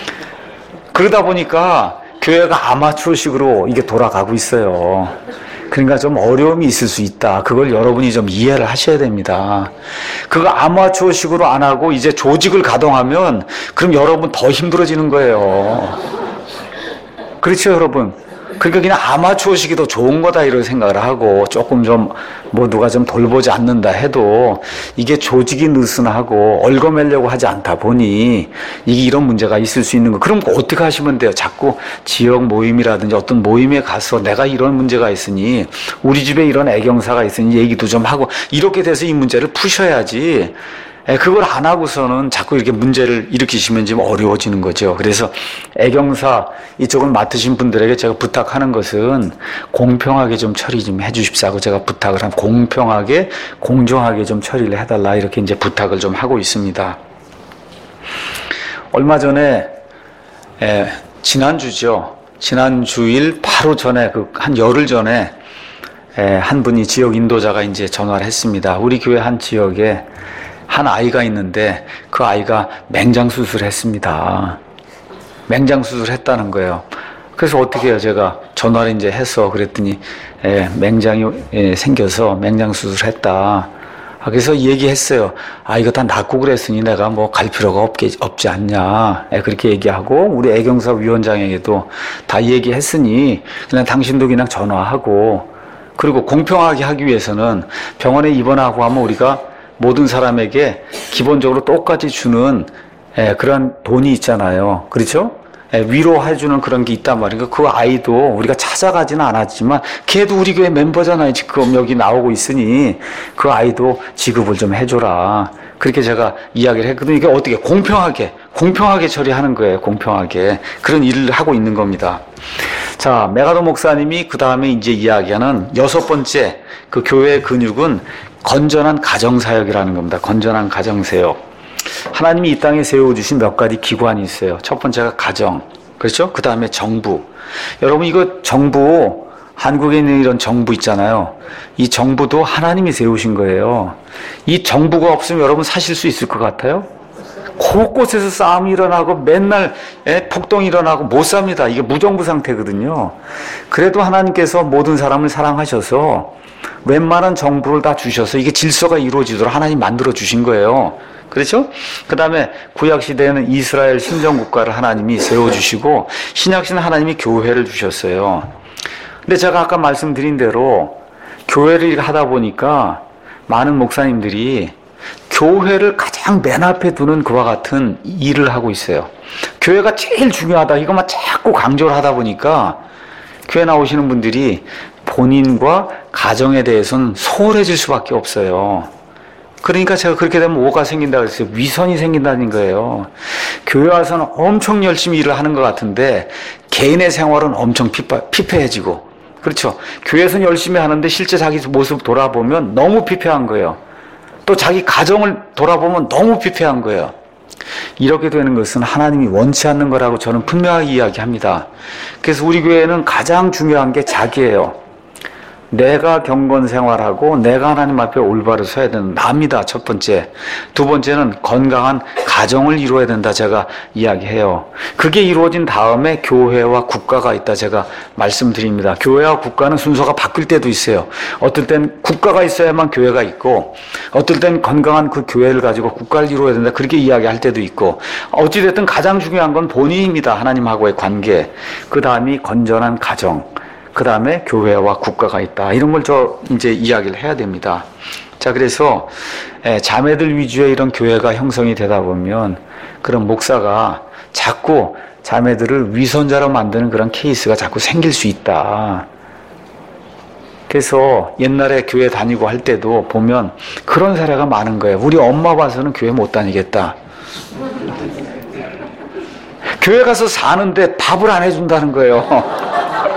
그러다 보니까 교회가 아마추어식으로 이게 돌아가고 있어요. 그러니까 좀 어려움이 있을 수 있다. 그걸 여러분이 좀 이해를 하셔야 됩니다. 그거 아마추어식으로 안 하고 이제 조직을 가동하면 그럼 여러분 더 힘들어지는 거예요. 그렇죠, 여러분? 그러니까 그냥 아마추어식이 더 좋은 거다 이런 생각을 하고 조금 좀 뭐 누가 좀 돌보지 않는다 해도 이게 조직이 느슨하고 얽어매려고 하지 않다 보니 이게 이런 문제가 있을 수 있는 거. 그럼 어떻게 하시면 돼요? 자꾸 지역 모임이라든지 어떤 모임에 가서 내가 이런 문제가 있으니 우리 집에 이런 애경사가 있으니 얘기도 좀 하고 이렇게 돼서 이 문제를 푸셔야지. 예, 그걸 안 하고서는 자꾸 이렇게 문제를 일으키시면 좀 어려워지는 거죠. 그래서 애경사 이쪽을 맡으신 분들에게 제가 부탁하는 것은 공평하게 좀 처리 좀 해주십사고 제가 부탁을 한 공평하게 공정하게 좀 처리를 해달라 이렇게 이제 부탁을 좀 하고 있습니다. 얼마 전에 예, 지난주죠. 지난주일 바로 전에 그 한 열흘 전에 예, 한 분이 지역 인도자가 이제 전화를 했습니다. 우리 교회 한 지역에 한 아이가 있는데 그 아이가 맹장 수술을 했습니다. 맹장 수술을 했다는 거예요. 그래서 어떻게 해요? 제가 전화를 이제 해서 그랬더니 예, 맹장이 예, 생겨서 맹장 수술을 했다. 그래서 얘기했어요. 아, 이거 다 낫고 그랬으니 내가 뭐 갈 필요가 없게, 없지 않냐. 예, 그렇게 얘기하고 우리 애경사 위원장에게도 다 얘기했으니 그냥 당신도 그냥 전화하고 그리고 공평하게 하기 위해서는 병원에 입원하고 하면 우리가 모든 사람에게 기본적으로 똑같이 주는 예, 그런 돈이 있잖아요. 그렇죠? 예, 위로해주는 그런 게 있단 말이에요. 그 아이도 우리가 찾아가지는 않았지만 걔도 우리 교회 멤버잖아요. 지금 여기 나오고 있으니 그 아이도 지급을 좀 해줘라. 그렇게 제가 이야기를 했거든요. 이게 어떻게 공평하게 공평하게 처리하는 거예요. 공평하게 그런 일을 하고 있는 겁니다. 자, 메가도 목사님이 그 다음에 이제 이야기하는 여섯 번째 그 교회의 근육은 건전한 가정사역이라는 겁니다. 건전한 가정사역. 하나님이 이 땅에 세워주신 몇 가지 기관이 있어요. 첫 번째가 가정. 그렇죠? 그 다음에 정부. 여러분 이거 정부, 한국에 있는 이런 정부 있잖아요. 이 정부도 하나님이 세우신 거예요. 이 정부가 없으면 여러분 사실 수 있을 것 같아요? 곳곳에서 싸움이 일어나고 맨날 예, 폭동이 일어나고 못 삽니다. 이게 무정부 상태거든요. 그래도 하나님께서 모든 사람을 사랑하셔서 웬만한 정부를 다 주셔서 이게 질서가 이루어지도록 하나님 만들어 주신 거예요. 그렇죠? 그 다음에 구약시대에는 이스라엘 신정국가를 하나님이 세워주시고 신약시대는 하나님이 교회를 주셨어요. 근데 제가 아까 말씀드린 대로 교회를 하다 보니까 많은 목사님들이 교회를 가장 맨 앞에 두는 그와 같은 일을 하고 있어요. 교회가 제일 중요하다 이것만 자꾸 강조를 하다 보니까 교회 나오시는 분들이 본인과 가정에 대해서는 소홀해질 수밖에 없어요. 그러니까 제가 그렇게 되면 뭐가 생긴다 그랬어요? 위선이 생긴다는 거예요. 교회 와서는 엄청 열심히 일을 하는 것 같은데 개인의 생활은 엄청 피파, 피폐해지고 그렇죠. 교회에서는 열심히 하는데 실제 자기 모습 돌아보면 너무 피폐한 거예요. 또 자기 가정을 돌아보면 너무 피폐한 거예요. 이렇게 되는 것은 하나님이 원치 않는 거라고 저는 분명하게 이야기합니다. 그래서 우리 교회는 가장 중요한 게 자기예요. 내가 경건 생활하고 내가 하나님 앞에 올바로 서야 되는 나입니다. 첫 번째. 두 번째는 건강한 가정을 이루어야 된다 제가 이야기해요. 그게 이루어진 다음에 교회와 국가가 있다 제가 말씀드립니다. 교회와 국가는 순서가 바뀔 때도 있어요. 어떨 땐 국가가 있어야만 교회가 있고 어떨 땐 건강한 그 교회를 가지고 국가를 이루어야 된다 그렇게 이야기할 때도 있고 어찌됐든 가장 중요한 건 본인입니다. 하나님하고의 관계. 그 다음이 건전한 가정. 그 다음에 교회와 국가가 있다. 이런 걸 저 이제 이야기를 해야 됩니다. 자, 그래서 자매들 위주의 이런 교회가 형성이 되다 보면 그런 목사가 자꾸 자매들을 위선자로 만드는 그런 케이스가 자꾸 생길 수 있다. 그래서 옛날에 교회 다니고 할 때도 보면 그런 사례가 많은 거예요. 우리 엄마 봐서는 교회 못 다니겠다. 교회 가서 사는데 밥을 안 해준다는 거예요.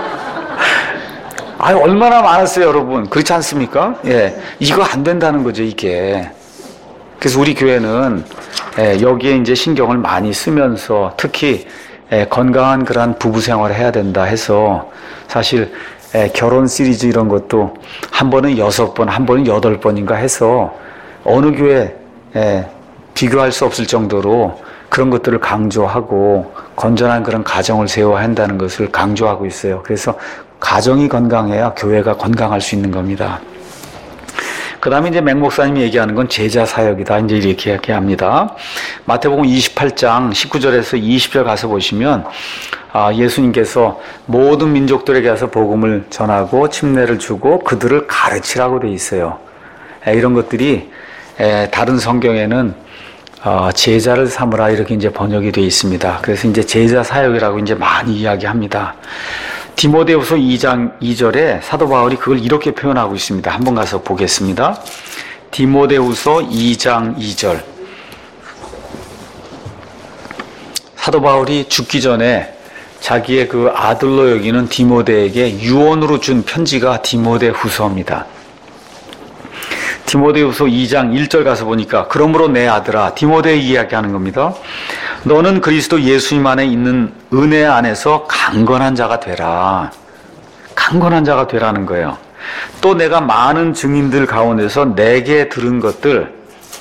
아, 얼마나 많았어요, 여러분. 그렇지 않습니까? 예. 이거 안 된다는 거죠, 이게. 그래서 우리 교회는, 예, 여기에 이제 신경을 많이 쓰면서 특히, 예, 건강한 그러한 부부 생활을 해야 된다 해서 사실, 예, 결혼 시리즈 이런 것도 한 번은 여섯 번, 한 번은 여덟 번인가 해서 어느 교회, 예, 비교할 수 없을 정도로 그런 것들을 강조하고 건전한 그런 가정을 세워야 한다는 것을 강조하고 있어요. 그래서 가정이 건강해야 교회가 건강할 수 있는 겁니다. 그 다음에 이제 맹 목사님이 얘기하는 건 제자 사역이다. 이제 이렇게 이야기합니다. 마태복음 이십팔 장 십구 절에서 이십 절 가서 보시면, 아, 예수님께서 모든 민족들에게 가서 복음을 전하고 침례를 주고 그들을 가르치라고 돼 있어요. 에, 이런 것들이 에, 다른 성경에는 어, 제자를 삼으라 이렇게 이제 번역이 되어 있습니다. 그래서 이제 제자 사역이라고 이제 많이 이야기합니다. 디모데후서 이 장 이 절에 사도 바울이 그걸 이렇게 표현하고 있습니다. 한번 가서 보겠습니다. 디모데후서 이 장 이 절. 사도 바울이 죽기 전에 자기의 그 아들로 여기는 디모데에게 유언으로 준 편지가 디모데후서입니다. 디모데후서 이 장 일 절 가서 보니까, 그러므로 내 아들아, 디모데 이야기하는 겁니다. 너는 그리스도 예수님 안에 있는 은혜 안에서 강건한 자가 되라. 강건한 자가 되라는 거예요. 또 내가 많은 증인들 가운데서 내게 들은 것들,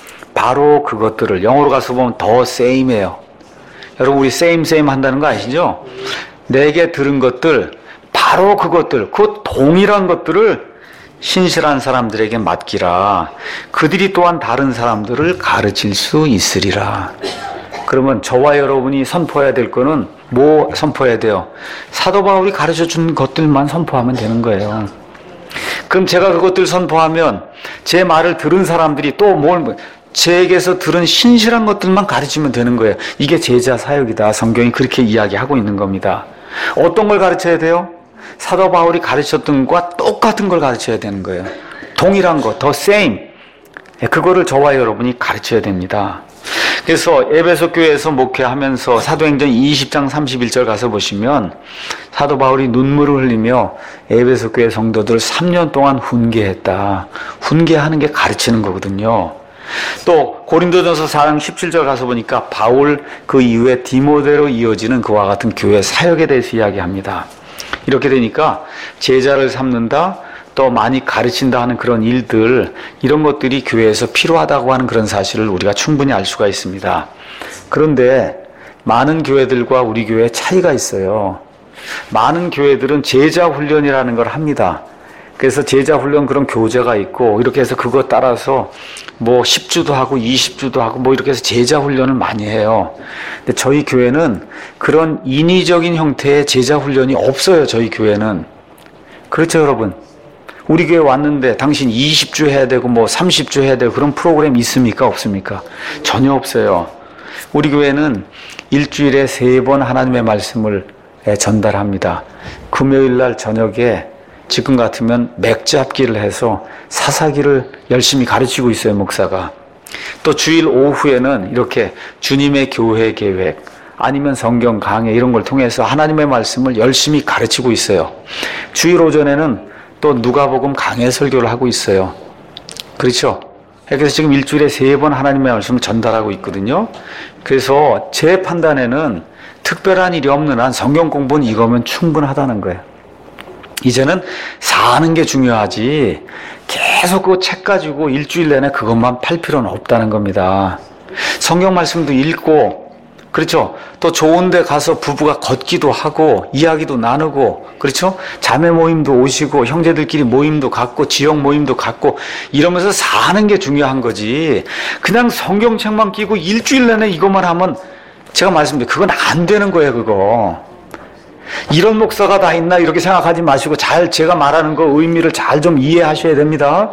바로 그것들을, 영어로 가서 보면 더 same예요. 여러분, 우리 same same 한다는 거 아시죠? 내게 들은 것들, 바로 그것들, 그 동일한 것들을 신실한 사람들에게 맡기라. 그들이 또한 다른 사람들을 가르칠 수 있으리라. 그러면 저와 여러분이 선포해야 될 거는 뭐 선포해야 돼요? 사도 바울이 가르쳐 준 것들만 선포하면 되는 거예요. 그럼 제가 그것들 선포하면 제 말을 들은 사람들이 또 뭘, 제에게서 들은 신실한 것들만 가르치면 되는 거예요. 이게 제자 사역이다. 성경이 그렇게 이야기하고 있는 겁니다. 어떤 걸 가르쳐야 돼요? 사도 바울이 가르쳤던 것과 똑같은 걸 가르쳐야 되는 거예요. 동일한 것, 더 same. 그거를 저와 여러분이 가르쳐야 됩니다. 그래서 에베소 교회에서 목회하면서 사도행전 이십 장 삼십일 절 가서 보시면 사도 바울이 눈물을 흘리며 에베소 교회 성도들을 삼 년 동안 훈계했다. 훈계하는 게 가르치는 거거든요. 또 고린도전서 사 장 십칠 절 가서 보니까 바울 그 이후에 디모데로 이어지는 그와 같은 교회 사역에 대해서 이야기합니다. 이렇게 되니까 제자를 삼는다, 또 많이 가르친다 하는 그런 일들, 이런 것들이 교회에서 필요하다고 하는 그런 사실을 우리가 충분히 알 수가 있습니다. 그런데 많은 교회들과 우리 교회에 차이가 있어요. 많은 교회들은 제자 훈련이라는 걸 합니다. 그래서 제자 훈련 그런 교재가 있고, 이렇게 해서 그거 따라서 뭐 십 주도 하고 이십 주도 하고 뭐 이렇게 해서 제자 훈련을 많이 해요. 근데 저희 교회는 그런 인위적인 형태의 제자 훈련이 없어요. 저희 교회는. 그렇죠, 여러분? 우리 교회 왔는데 당신 이십 주 해야 되고 뭐 삼십 주 해야 되고 그런 프로그램 있습니까? 없습니까? 전혀 없어요. 우리 교회는 일주일에 세 번 하나님의 말씀을 전달합니다. 금요일 날 저녁에 지금 같으면 맥잡기를 해서 사사기를 열심히 가르치고 있어요, 목사가. 또 주일 오후에는 이렇게 주님의 교회 계획, 아니면 성경 강해 이런 걸 통해서 하나님의 말씀을 열심히 가르치고 있어요. 주일 오전에는 또 누가복음 강해 설교를 하고 있어요. 그렇죠? 그래서 지금 일주일에 세 번 하나님의 말씀을 전달하고 있거든요. 그래서 제 판단에는 특별한 일이 없는 한 성경 공부는 이거면 충분하다는 거예요. 이제는 사는 게 중요하지 계속 그 책 가지고 일주일 내내 그것만 팔 필요는 없다는 겁니다. 성경 말씀도 읽고, 그렇죠? 또 좋은 데 가서 부부가 걷기도 하고 이야기도 나누고, 그렇죠? 자매 모임도 오시고 형제들끼리 모임도 갖고 지역 모임도 갖고 이러면서 사는 게 중요한 거지, 그냥 성경책만 끼고 일주일 내내 이것만 하면 제가 말씀드린 그건 안 되는 거예요. 그거 이런 목사가 다 있나 이렇게 생각하지 마시고 잘 제가 말하는 거 의미를 잘 좀 이해하셔야 됩니다.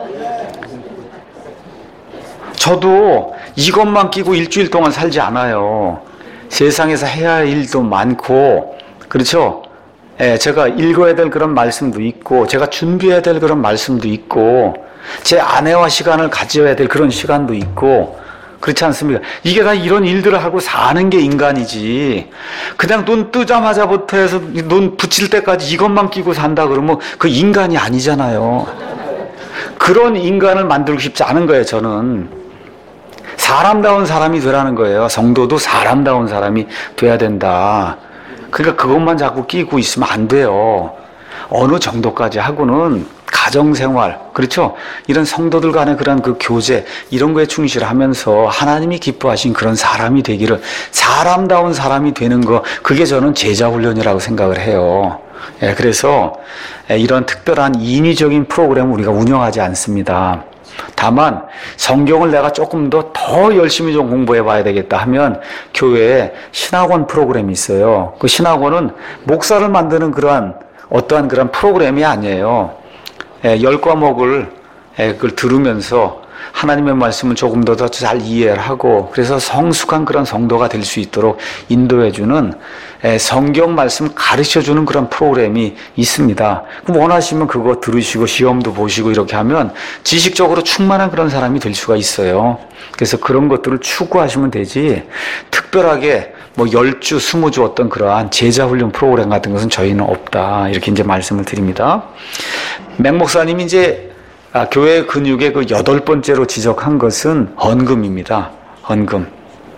저도 이것만 끼고 일주일 동안 살지 않아요. 세상에서 해야 할 일도 많고, 그렇죠? 예, 제가 읽어야 될 그런 말씀도 있고, 제가 준비해야 될 그런 말씀도 있고, 제 아내와 시간을 가져야 될 그런 시간도 있고, 그렇지 않습니까? 이게 다 이런 일들을 하고 사는 게 인간이지, 그냥 눈 뜨자마자부터 해서 눈 붙일 때까지 이것만 끼고 산다 그러면 그 인간이 아니잖아요. 그런 인간을 만들고 싶지 않은 거예요. 저는 사람다운 사람이 되라는 거예요. 성도도 사람다운 사람이 돼야 된다. 그러니까 그것만 자꾸 끼고 있으면 안 돼요. 어느 정도까지 하고는 가정생활, 그렇죠? 이런 성도들 간의 그런 그 교제, 이런 거에 충실하면서 하나님이 기뻐하신 그런 사람이 되기를, 사람다운 사람이 되는 거, 그게 저는 제자훈련이라고 생각을 해요. 예, 그래서 이런 특별한 인위적인 프로그램을 우리가 운영하지 않습니다. 다만 성경을 내가 조금 더 더 열심히 좀 공부해 봐야 되겠다 하면 교회에 신학원 프로그램이 있어요. 그 신학원은 목사를 만드는 그러한 어떠한 그런 프로그램이 아니에요. 예, 열 과목을 예, 그걸 들으면서 하나님의 말씀을 조금 더 더 잘 이해를 하고 그래서 성숙한 그런 성도가 될 수 있도록 인도해주는 성경 말씀 가르쳐주는 그런 프로그램이 있습니다. 그럼 원하시면 그거 들으시고 시험도 보시고 이렇게 하면 지식적으로 충만한 그런 사람이 될 수가 있어요. 그래서 그런 것들을 추구하시면 되지 특별하게 뭐 열 주, 스무 주 어떤 그러한 제자훈련 프로그램 같은 것은 저희는 없다. 이렇게 이제 말씀을 드립니다. 맹 목사님이 이제 아, 교회 근육의 그 여덟 번째로 지적한 것은 헌금입니다. 헌금.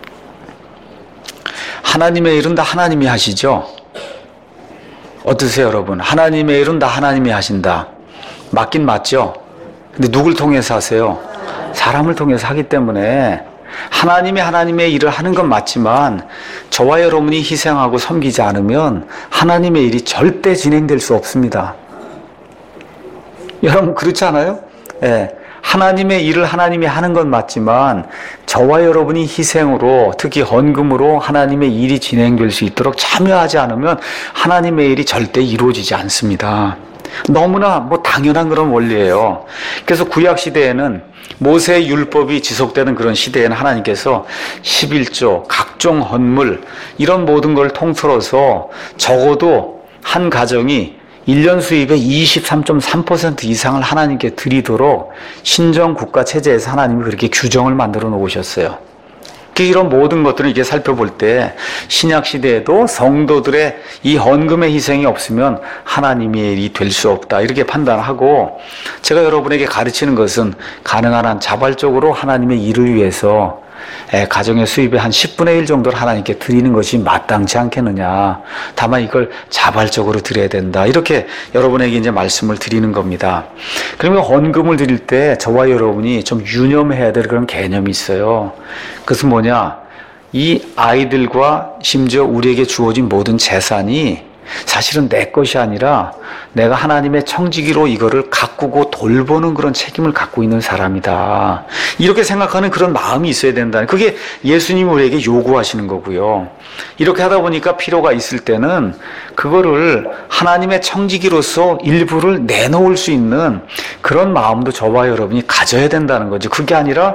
하나님의 일은 다 하나님이 하시죠? 어떠세요, 여러분? 하나님의 일은 다 하나님이 하신다. 맞긴 맞죠? 근데 누굴 통해서 하세요? 사람을 통해서 하기 때문에 하나님이 하나님의 일을 하는 건 맞지만 저와 여러분이 희생하고 섬기지 않으면 하나님의 일이 절대 진행될 수 없습니다. 여러분 그렇지 않아요? 예, 하나님의 일을 하나님이 하는 건 맞지만 저와 여러분이 희생으로 특히 헌금으로 하나님의 일이 진행될 수 있도록 참여하지 않으면 하나님의 일이 절대 이루어지지 않습니다. 너무나 뭐 당연한 그런 원리예요. 그래서 구약시대에는 모세의 율법이 지속되는 그런 시대에는 하나님께서 십일조, 각종 헌물 이런 모든 걸 통틀어서 적어도 한 가정이 일 년 수입의 이십삼 점 삼 퍼센트 이상을 하나님께 드리도록 신정국가 체제에서 하나님이 그렇게 규정을 만들어 놓으셨어요. 이런 모든 것들을 이렇게 살펴볼 때 신약시대에도 성도들의 이 헌금의 희생이 없으면 하나님의 일이 될 수 없다 이렇게 판단하고 제가 여러분에게 가르치는 것은 가능한 한 자발적으로 하나님의 일을 위해서 가정의 수입의 한 십분의 일 정도를 하나님께 드리는 것이 마땅치 않겠느냐. 다만 이걸 자발적으로 드려야 된다. 이렇게 여러분에게 이제 말씀을 드리는 겁니다. 그러면 헌금을 드릴 때 저와 여러분이 좀 유념해야 될 그런 개념이 있어요. 그것은 뭐냐? 이 아이들과 심지어 우리에게 주어진 모든 재산이 사실은 내 것이 아니라 내가 하나님의 청지기로 이거를 가꾸고 돌보는 그런 책임을 갖고 있는 사람이다. 이렇게 생각하는 그런 마음이 있어야 된다. 그게 예수님이 우리에게 요구하시는 거고요. 이렇게 하다 보니까 필요가 있을 때는 그거를 하나님의 청지기로서 일부를 내놓을 수 있는 그런 마음도 저와 여러분이 가져야 된다는 거죠. 그게 아니라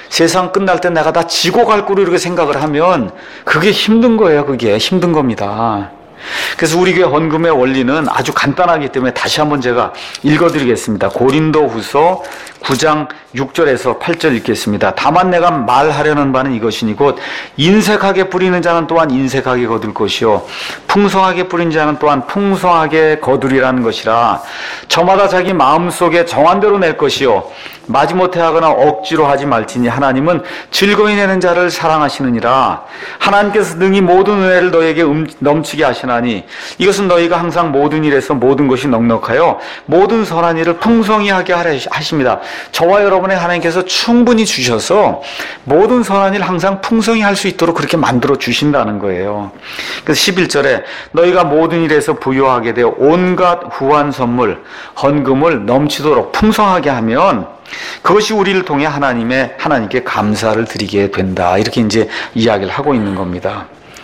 세상 끝날 때 내가 다 지고 갈 거로 이렇게 생각을 하면 그게 힘든 거예요. 그게 힘든 겁니다. 그래서 우리 교회 헌금의 원리는 아주 간단하기 때문에 다시 한번 제가 읽어드리겠습니다. 고린도후서 구 장 육 절에서 팔 절 읽겠습니다. 다만 내가 말하려는 바는 이것이니 곧 인색하게 뿌리는 자는 또한 인색하게 거둘 것이요 풍성하게 뿌린 자는 또한 풍성하게 거두리라는 것이라. 저마다 자기 마음속에 정한 대로 낼 것이요 마지못해 하거나 억지로 하지 말지니 하나님은 즐거이 내는 자를 사랑하시느니라. 하나님께서 능히 모든 은혜를 너에게 넘치게 하시나니 이것은 너희가 항상 모든 일에서 모든 것이 넉넉하여 모든 선한 일을 풍성히 하게 하려 하십니다. 저와 여러분의 하나님께서 충분히 주셔서 모든 선한 일 항상 풍성히 할 수 있도록 그렇게 만들어 주신다는 거예요. 그래서 십일 절에 너희가 모든 일에서 부유하게 되어 온갖 후한 선물 헌금을 넘치도록 풍성하게 하면 그것이 우리를 통해 하나님의 하나님께 감사를 드리게 된다. 이렇게 이제 이야기를 하고 있는 겁니다.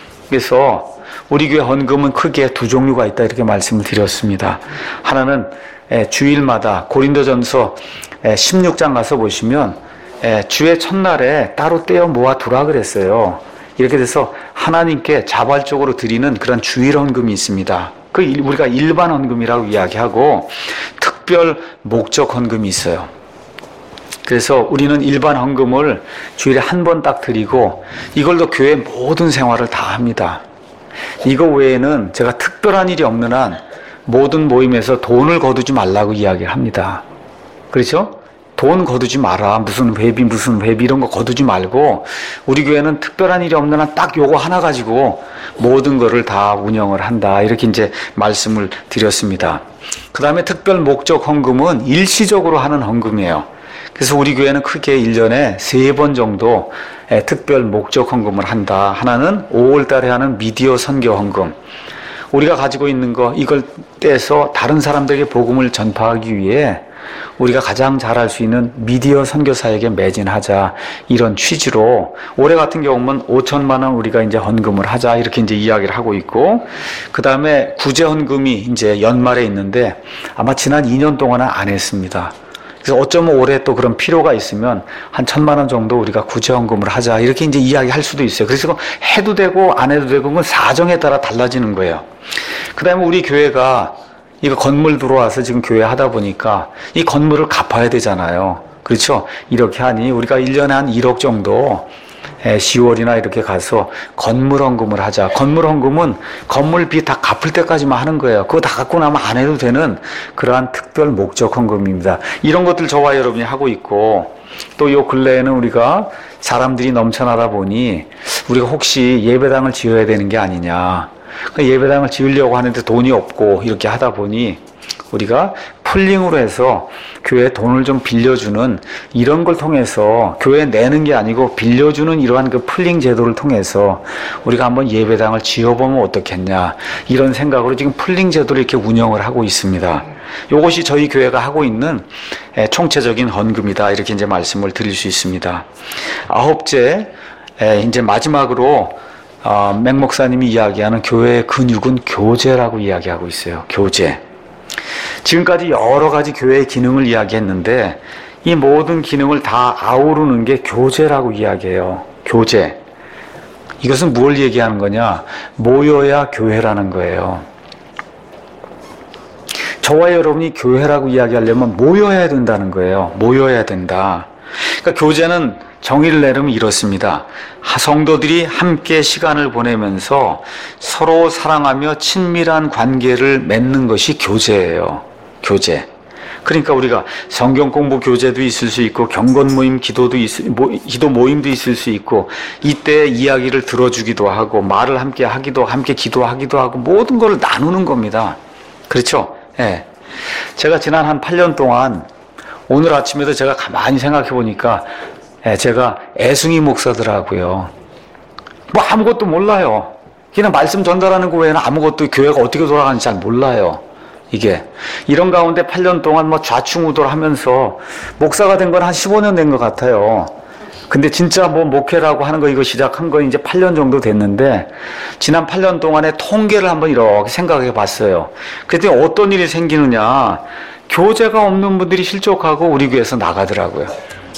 그래서 우리 교회 헌금은 크게 두 종류가 있다 이렇게 말씀을 드렸습니다. 하나는 주일마다 고린도전서 십육 장 가서 보시면 주의 첫날에 따로 떼어 모아 두라 그랬어요. 이렇게 돼서 하나님께 자발적으로 드리는 그런 주일 헌금이 있습니다. 그 우리가 일반 헌금이라고 이야기하고 특별 목적 헌금이 있어요. 그래서 우리는 일반 헌금을 주일에 한 번 딱 드리고 이걸로 교회 모든 생활을 다 합니다. 이거 외에는 제가 특별한 일이 없는 한 모든 모임에서 돈을 거두지 말라고 이야기를 합니다. 그렇죠? 돈 거두지 마라. 무슨 회비 무슨 회비 이런 거 거두지 말고 우리 교회는 특별한 일이 없는 한 딱 요거 하나 가지고 모든 거를 다 운영을 한다. 이렇게 이제 말씀을 드렸습니다. 그 다음에 특별 목적 헌금은 일시적으로 하는 헌금이에요. 그래서 우리 교회는 크게 일 년에 세 번 정도 특별 목적 헌금을 한다. 하나는 오월 달에 하는 미디어 선교 헌금. 우리가 가지고 있는 거 이걸 떼서 다른 사람들에게 복음을 전파하기 위해 우리가 가장 잘할 수 있는 미디어 선교사에게 매진하자, 이런 취지로 올해 같은 경우는 오천만 원 우리가 이제 헌금을 하자, 이렇게 이제 이야기를 하고 있고, 그 다음에 구제 헌금이 이제 연말에 있는데 아마 지난 이 년 동안은 안 했습니다. 그래서 어쩌면 올해 또 그런 필요가 있으면 한 천만 원 정도 우리가 구제 헌금을 하자, 이렇게 이제 이야기할 수도 있어요. 그래서 해도 되고 안 해도 되고 그건 사정에 따라 달라지는 거예요. 그 다음에 우리 교회가 이거 건물 들어와서 지금 교회 하다 보니까 이 건물을 갚아야 되잖아요. 그렇죠? 이렇게 하니 우리가 일 년에 한 일억 정도 시월이나 이렇게 가서 건물 헌금을 하자. 건물 헌금은 건물비 다 갚을 때까지만 하는 거예요. 그거 다 갖고 나면 안 해도 되는 그러한 특별 목적 헌금입니다. 이런 것들 저와 여러분이 하고 있고, 또 요 근래에는 우리가 사람들이 넘쳐나다 보니 우리가 혹시 예배당을 지어야 되는 게 아니냐, 예배당을 지으려고 하는데 돈이 없고 이렇게 하다 보니 우리가 풀링으로 해서 교회에 돈을 좀 빌려주는, 이런 걸 통해서 교회에 내는 게 아니고 빌려주는 이러한 그 풀링 제도를 통해서 우리가 한번 예배당을 지어보면 어떻겠냐, 이런 생각으로 지금 풀링 제도를 이렇게 운영을 하고 있습니다. 이것이 저희 교회가 하고 있는 총체적인 헌금이다, 이렇게 이제 말씀을 드릴 수 있습니다. 아홉째, 이제 마지막으로 어, 맹 목사님이 이야기하는 교회의 근육은 교제라고 이야기하고 있어요. 교제. 지금까지 여러 가지 교회의 기능을 이야기했는데 이 모든 기능을 다 아우르는 게 교제라고 이야기해요. 교제. 이것은 무엇을 얘기하는 거냐? 모여야 교회라는 거예요. 저와 여러분이 교회라고 이야기하려면 모여야 된다는 거예요. 모여야 된다. 그러니까 교제는 정의를 내리면 이렇습니다. 성도들이 함께 시간을 보내면서 서로 사랑하며 친밀한 관계를 맺는 것이 교제예요. 교제. 그러니까 우리가 성경 공부 교제도 있을 수 있고 경건 모임 기도도 있, 모, 기도 모임도 있을 수 있고, 이때 이야기를 들어주기도 하고 말을 함께 하기도, 함께 기도하기도 하고, 모든 걸 나누는 겁니다. 그렇죠? 예. 제가 지난 한 팔 년 동안 오늘 아침에도 제가 가만히 생각해 보니까 제가 애숭이 목사들하고요, 뭐 아무것도 몰라요. 그냥 말씀 전달하는 거 외에는 아무것도 교회가 어떻게 돌아가는지 잘 몰라요. 이게 이런 가운데 팔 년 동안 뭐 좌충우돌하면서 목사가 된 건 한 십오 년 된 것 같아요. 근데 진짜 뭐 목회라고 하는 거 이거 시작한 건 이제 팔 년 정도 됐는데, 지난 팔 년 동안의 통계를 한번 이렇게 생각해 봤어요. 그랬더니 어떤 일이 생기느냐, 교제가 없는 분들이 실족하고 우리 교회에서 나가더라고요.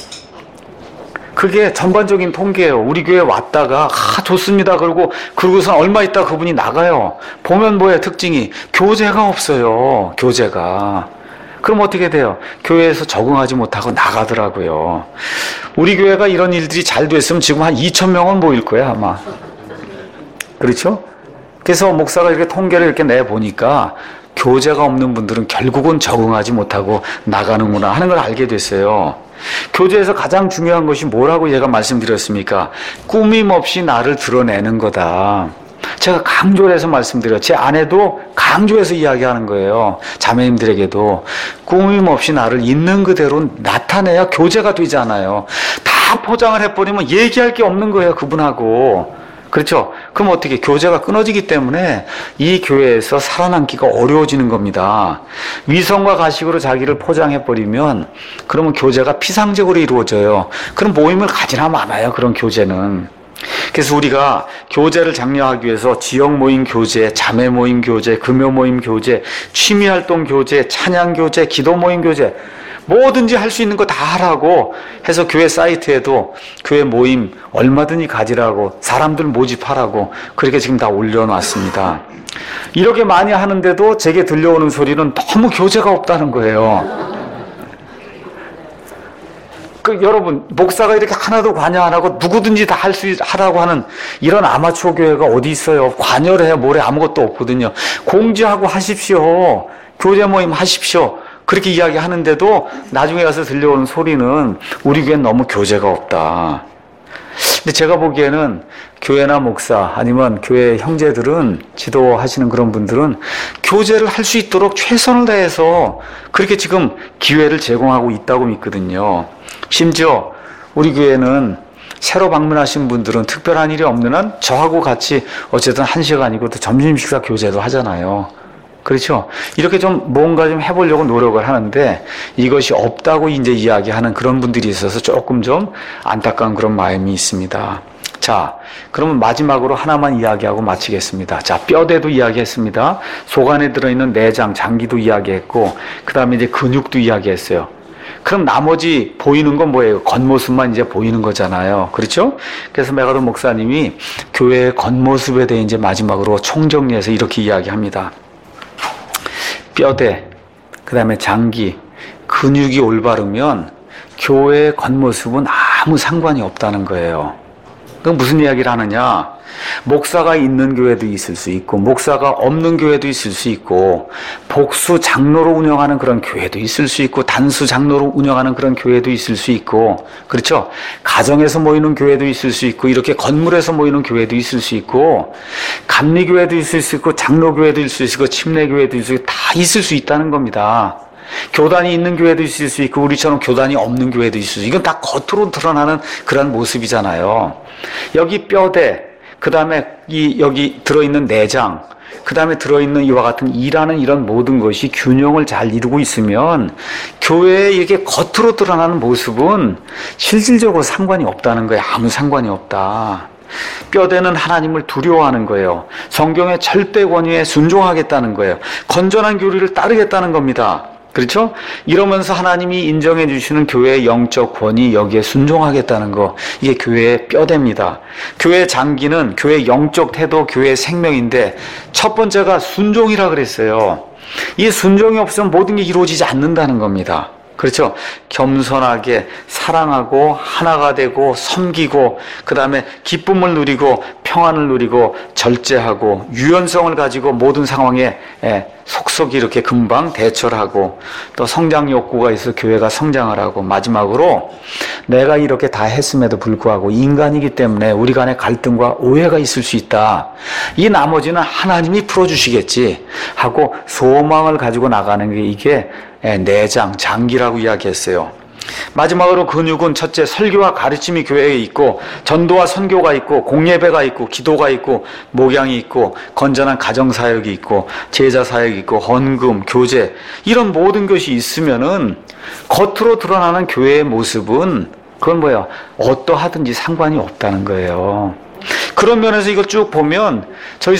그게 전반적인 통계예요. 우리 교회에 왔다가 아 좋습니다 그러고 그러고서 얼마 있다 그분이 나가요. 보면 뭐예요? 특징이 교제가 없어요. 교제가. 그럼 어떻게 돼요? 교회에서 적응하지 못하고 나가더라고요. 우리 교회가 이런 일들이 잘 됐으면 지금 한 이천 명은 모일 거야 아마. 그렇죠? 그래서 목사가 이렇게 통계를 이렇게 내보니까 교제가 없는 분들은 결국은 적응하지 못하고 나가는구나 하는 걸 알게 됐어요. 교제에서 가장 중요한 것이 뭐라고 얘가 말씀드렸습니까? 꾸밈 없이 나를 드러내는 거다. 제가 강조를 해서 말씀드려요. 제 아내도 강조해서 이야기하는 거예요. 자매님들에게도 꾸밈 없이 나를 있는 그대로 나타내야 교제가 되잖아요. 다 포장을 해버리면 얘기할 게 없는 거예요, 그분하고. 그렇죠? 그럼 어떻게? 교제가 끊어지기 때문에 이 교회에서 살아남기가 어려워지는 겁니다. 위선과 가식으로 자기를 포장해버리면 그러면 교제가 피상적으로 이루어져요. 그럼 모임을 가지나 마나요, 그런 교제는. 그래서 우리가 교제를 장려하기 위해서 지역 모임 교제, 자매 모임 교제, 금요 모임 교제, 취미 활동 교제, 찬양 교제, 기도 모임 교제, 뭐든지 할 수 있는 거 다 하라고 해서 교회 사이트에도 교회 모임 얼마든지 가지라고, 사람들 모집하라고 그렇게 지금 다 올려놨습니다. 이렇게 많이 하는데도 제게 들려오는 소리는 너무 교제가 없다는 거예요. 그 여러분, 목사가 이렇게 하나도 관여 안 하고 누구든지 다 할 수 하라고 하는 이런 아마추어 교회가 어디 있어요? 관여를 해 뭐래 아무것도 없거든요. 공지하고 하십시오. 교제 모임 하십시오. 그렇게 이야기하는데도 나중에 가서 들려오는 소리는 우리 교회는 너무 교제가 없다. 근데 제가 보기에는 교회나 목사 아니면 교회 형제들은, 지도하시는 그런 분들은 교제를 할 수 있도록 최선을 다해서 그렇게 지금 기회를 제공하고 있다고 믿거든요. 심지어 우리 교회는 새로 방문하신 분들은 특별한 일이 없는 한 저하고 같이 어쨌든 한 시간이고 또 점심 식사 교제도 하잖아요. 그렇죠? 이렇게 좀 뭔가 좀 해보려고 노력을 하는데 이것이 없다고 이제 이야기하는 그런 분들이 있어서 조금 좀 안타까운 그런 마음이 있습니다. 자, 그러면 마지막으로 하나만 이야기하고 마치겠습니다. 자, 뼈대도 이야기했습니다. 속 안에 들어있는 내장, 장기도 이야기했고, 그 다음에 이제 근육도 이야기했어요. 그럼 나머지 보이는 건 뭐예요? 겉모습만 이제 보이는 거잖아요. 그렇죠? 그래서 메가도 목사님이 교회의 겉모습에 대해 이제 마지막으로 총정리해서 이렇게 이야기합니다. 뼈대, 그 다음에 장기, 근육이 올바르면 교회의 겉모습은 아무 상관이 없다는 거예요. 그럼 무슨 이야기를 하느냐? 목사가 있는 교회도 있을 수 있고 목사가 없는 교회도 있을 수 있고 복수 장로로 운영하는 그런 교회도 있을 수 있고 단수 장로로 운영하는 그런 교회도 있을 수 있고 그렇죠? 가정에서 모이는 교회도 있을 수 있고 이렇게 건물에서 모이는 교회도 있을 수 있고 감리교회도 있을 수 있고 장로교회도 있을 수 있고 침례교회도 있을 수 있고 다 있을 수 있다는 겁니다. 교단이 있는 교회도 있을 수 있고 우리처럼 교단이 없는 교회도 있을 수 있고 이건 다 겉으로 드러나는 그런 모습이잖아요. 여기 뼈대, 그 다음에 이 여기 들어있는 내장, 그 다음에 들어있는 이와 같은 이라는 이런 모든 것이 균형을 잘 이루고 있으면 교회에 이렇게 겉으로 드러나는 모습은 실질적으로 상관이 없다는 거예요. 아무 상관이 없다. 뼈대는 하나님을 두려워하는 거예요. 성경의 절대 권위에 순종하겠다는 거예요. 건전한 교리를 따르겠다는 겁니다. 그렇죠? 이러면서 하나님이 인정해 주시는 교회의 영적 권위 여기에 순종하겠다는 거 이게 교회의 뼈대입니다. 교회의 장기는 교회의 영적 태도, 교회의 생명인데 첫 번째가 순종이라 그랬어요. 이 순종이 없으면 모든 게 이루어지지 않는다는 겁니다. 그렇죠? 겸손하게 사랑하고 하나가 되고 섬기고 그 다음에 기쁨을 누리고 평안을 누리고 절제하고 유연성을 가지고 모든 상황에 속속이 이렇게 금방 대처를 하고 또 성장 욕구가 있어 교회가 성장을 하고 마지막으로 내가 이렇게 다 했음에도 불구하고 인간이기 때문에 우리 간에 갈등과 오해가 있을 수 있다. 이 나머지는 하나님이 풀어주시겠지 하고 소망을 가지고 나가는 게 이게 내장, 장기라고 이야기했어요. 마지막으로 근육은 첫째 설교와 가르침이 교회에 있고 전도와 선교가 있고 공예배가 있고 기도가 있고 목양이 있고 건전한 가정사역이 있고 제자사역이 있고 헌금, 교제 이런 모든 것이 있으면은 겉으로 드러나는 교회의 모습은 그건 뭐야? 어떠하든지 상관이 없다는 거예요. 그런 면에서 이걸 쭉 보면 저희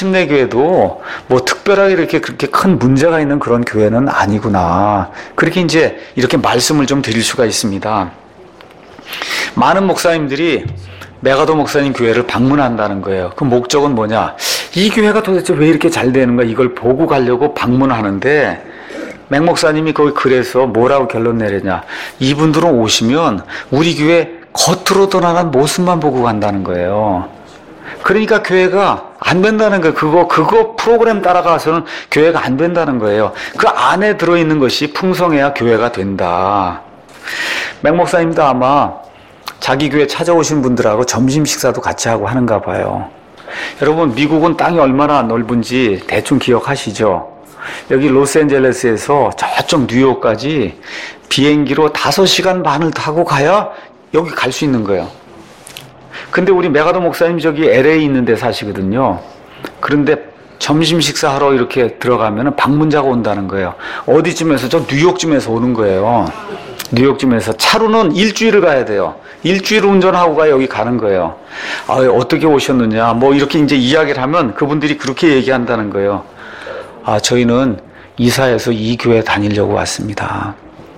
사랑침례교회도 뭐 특별하게 이렇게 그렇게 큰 문제가 있는 그런 교회는 아니구나. 그렇게 이제 이렇게 말씀을 좀 드릴 수가 있습니다. 많은 목사님들이 메가도 목사님 교회를 방문한다는 거예요. 그 목적은 뭐냐? 이 교회가 도대체 왜 이렇게 잘 되는가 이걸 보고 가려고 방문하는데 맥 목사님이 거기 글에서 뭐라고 결론 내리냐? 이분들은 오시면 우리 교회 겉으로 드러나는 모습만 보고 간다는 거예요. 그러니까 교회가 안 된다는 거예요. 그거, 그거 프로그램 따라가서는 교회가 안 된다는 거예요. 그 안에 들어있는 것이 풍성해야 교회가 된다. 맥 목사님도 아마 자기 교회 찾아오신 분들하고 점심 식사도 같이 하고 하는가 봐요. 여러분, 미국은 땅이 얼마나 넓은지 대충 기억하시죠? 여기 로스앤젤레스에서 저쪽 뉴욕까지 비행기로 다섯 시간 반을 타고 가야 여기 갈 수 있는 거예요. 근데 우리 메가도 목사님 저기 엘에이 있는 데 사시거든요. 그런데 점심 식사하러 이렇게 들어가면 방문자가 온다는 거예요. 어디쯤에서? 저 뉴욕쯤에서 오는 거예요. 뉴욕쯤에서. 차로는 일주일을 가야 돼요. 일주일 운전하고 가 여기 가는 거예요. 아, 어떻게 오셨느냐 뭐 이렇게 이제 이야기를 하면 그분들이 그렇게 얘기한다는 거예요. 아, 저희는 이사해서 이 교회 다니려고 왔습니다.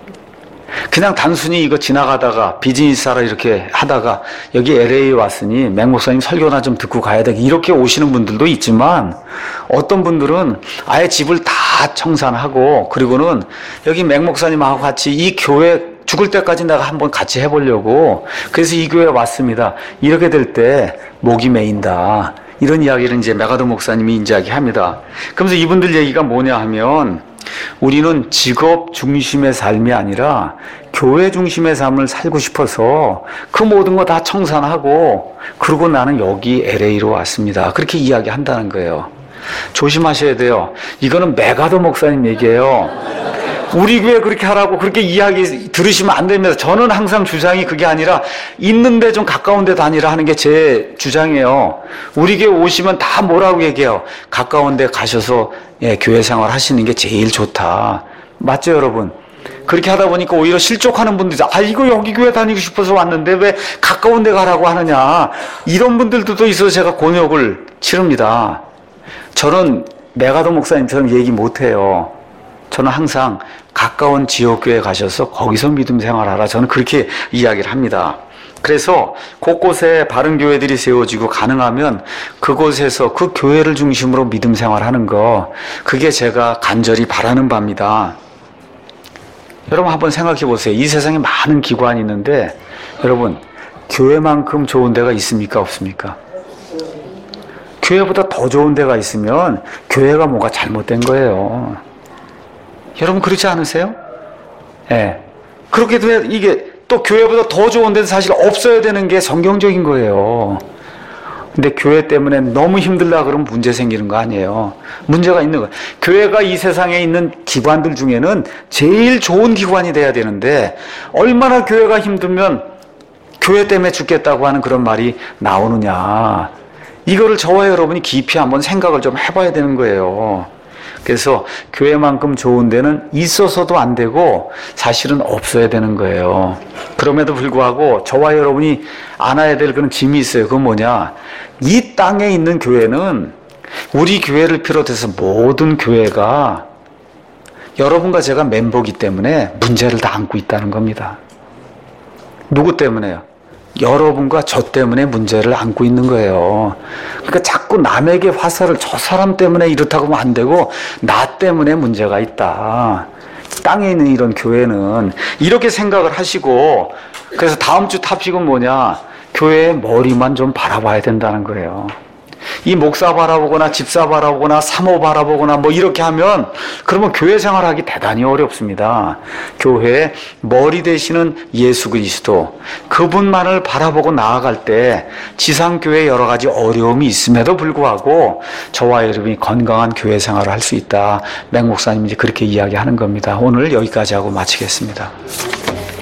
그냥 단순히 이거 지나가다가 비즈니스 하러 이렇게 하다가 여기 엘에이 왔으니 맥 목사님 설교나 좀 듣고 가야 돼 이렇게 오시는 분들도 있지만 어떤 분들은 아예 집을 다 청산하고 그리고는 여기 맥 목사님하고 같이 이 교회 죽을 때까지 내가 한번 같이 해보려고 그래서 이 교회에 왔습니다. 이렇게 될 때 목이 메인다. 이런 이야기를 이제 메가도 목사님이 이야기합니다. 그러면서 이분들 얘기가 뭐냐 하면 우리는 직업 중심의 삶이 아니라 교회 중심의 삶을 살고 싶어서 그 모든 거 다 청산하고 그러고 나는 여기 엘에이로 왔습니다. 그렇게 이야기한다는 거예요. 조심하셔야 돼요. 이거는 메가도 목사님 얘기예요. 우리 교회 그렇게 하라고 그렇게 이야기 들으시면 안 됩니다. 저는 항상 주장이 그게 아니라 있는데 좀 가까운 데 다니라 하는 게 제 주장이에요. 우리 교회 오시면 다 뭐라고 얘기해요? 가까운 데 가셔서 예, 교회 생활 하시는 게 제일 좋다. 맞죠, 여러분? 그렇게 하다 보니까 오히려 실족하는 분들이 아 이거 여기 교회 다니고 싶어서 왔는데 왜 가까운 데 가라고 하느냐, 이런 분들도 또 있어서 제가 곤욕을 치릅니다. 저는 메가도 목사님처럼 얘기 못해요. 저는 항상 가까운 지역교회 가셔서 거기서 믿음 생활하라, 저는 그렇게 이야기를 합니다. 그래서 곳곳에 바른 교회들이 세워지고 가능하면 그곳에서 그 교회를 중심으로 믿음 생활하는 거, 그게 제가 간절히 바라는 바입니다. 여러분 한번 생각해 보세요. 이 세상에 많은 기관이 있는데 여러분 교회만큼 좋은 데가 있습니까, 없습니까? 교회보다 더 좋은 데가 있으면 교회가 뭔가 잘못된 거예요. 여러분 그렇지 않으세요? 예. 네. 그렇게 돼 이게 또 교회보다 더 좋은 데는 사실 없어야 되는 게 성경적인 거예요. 근데 교회 때문에 너무 힘들다 그러면 문제 생기는 거 아니에요. 문제가 있는 거예요. 교회가 이 세상에 있는 기관들 중에는 제일 좋은 기관이 돼야 되는데 얼마나 교회가 힘들면 교회 때문에 죽겠다고 하는 그런 말이 나오느냐. 이거를 저와 여러분이 깊이 한번 생각을 좀 해봐야 되는 거예요. 그래서 교회만큼 좋은 데는 있어서도 안 되고 사실은 없어야 되는 거예요. 그럼에도 불구하고 저와 여러분이 안아야 될 그런 짐이 있어요. 그건 뭐냐? 이 땅에 있는 교회는 우리 교회를 비롯해서 모든 교회가 여러분과 제가 멤버이기 때문에 문제를 다 안고 있다는 겁니다. 누구 때문에요? 여러분과 저 때문에 문제를 안고 있는 거예요. 그러니까 자꾸 남에게 화살을 저 사람 때문에 이렇다고 하면 안 되고 나 때문에 문제가 있다. 땅에 있는 이런 교회는 이렇게 생각을 하시고, 그래서 다음 주 탑픽은 뭐냐? 교회의 머리만 좀 바라봐야 된다는 거예요. 이 목사 바라보거나 집사 바라보거나 사모 바라보거나 뭐 이렇게 하면 그러면 교회 생활하기 대단히 어렵습니다. 교회의 머리 되시는 예수 그리스도, 그분만을 바라보고 나아갈 때 지상교회에 여러 가지 어려움이 있음에도 불구하고 저와 여러분이 건강한 교회 생활을 할 수 있다. 맹 목사님이 그렇게 이야기하는 겁니다. 오늘 여기까지 하고 마치겠습니다.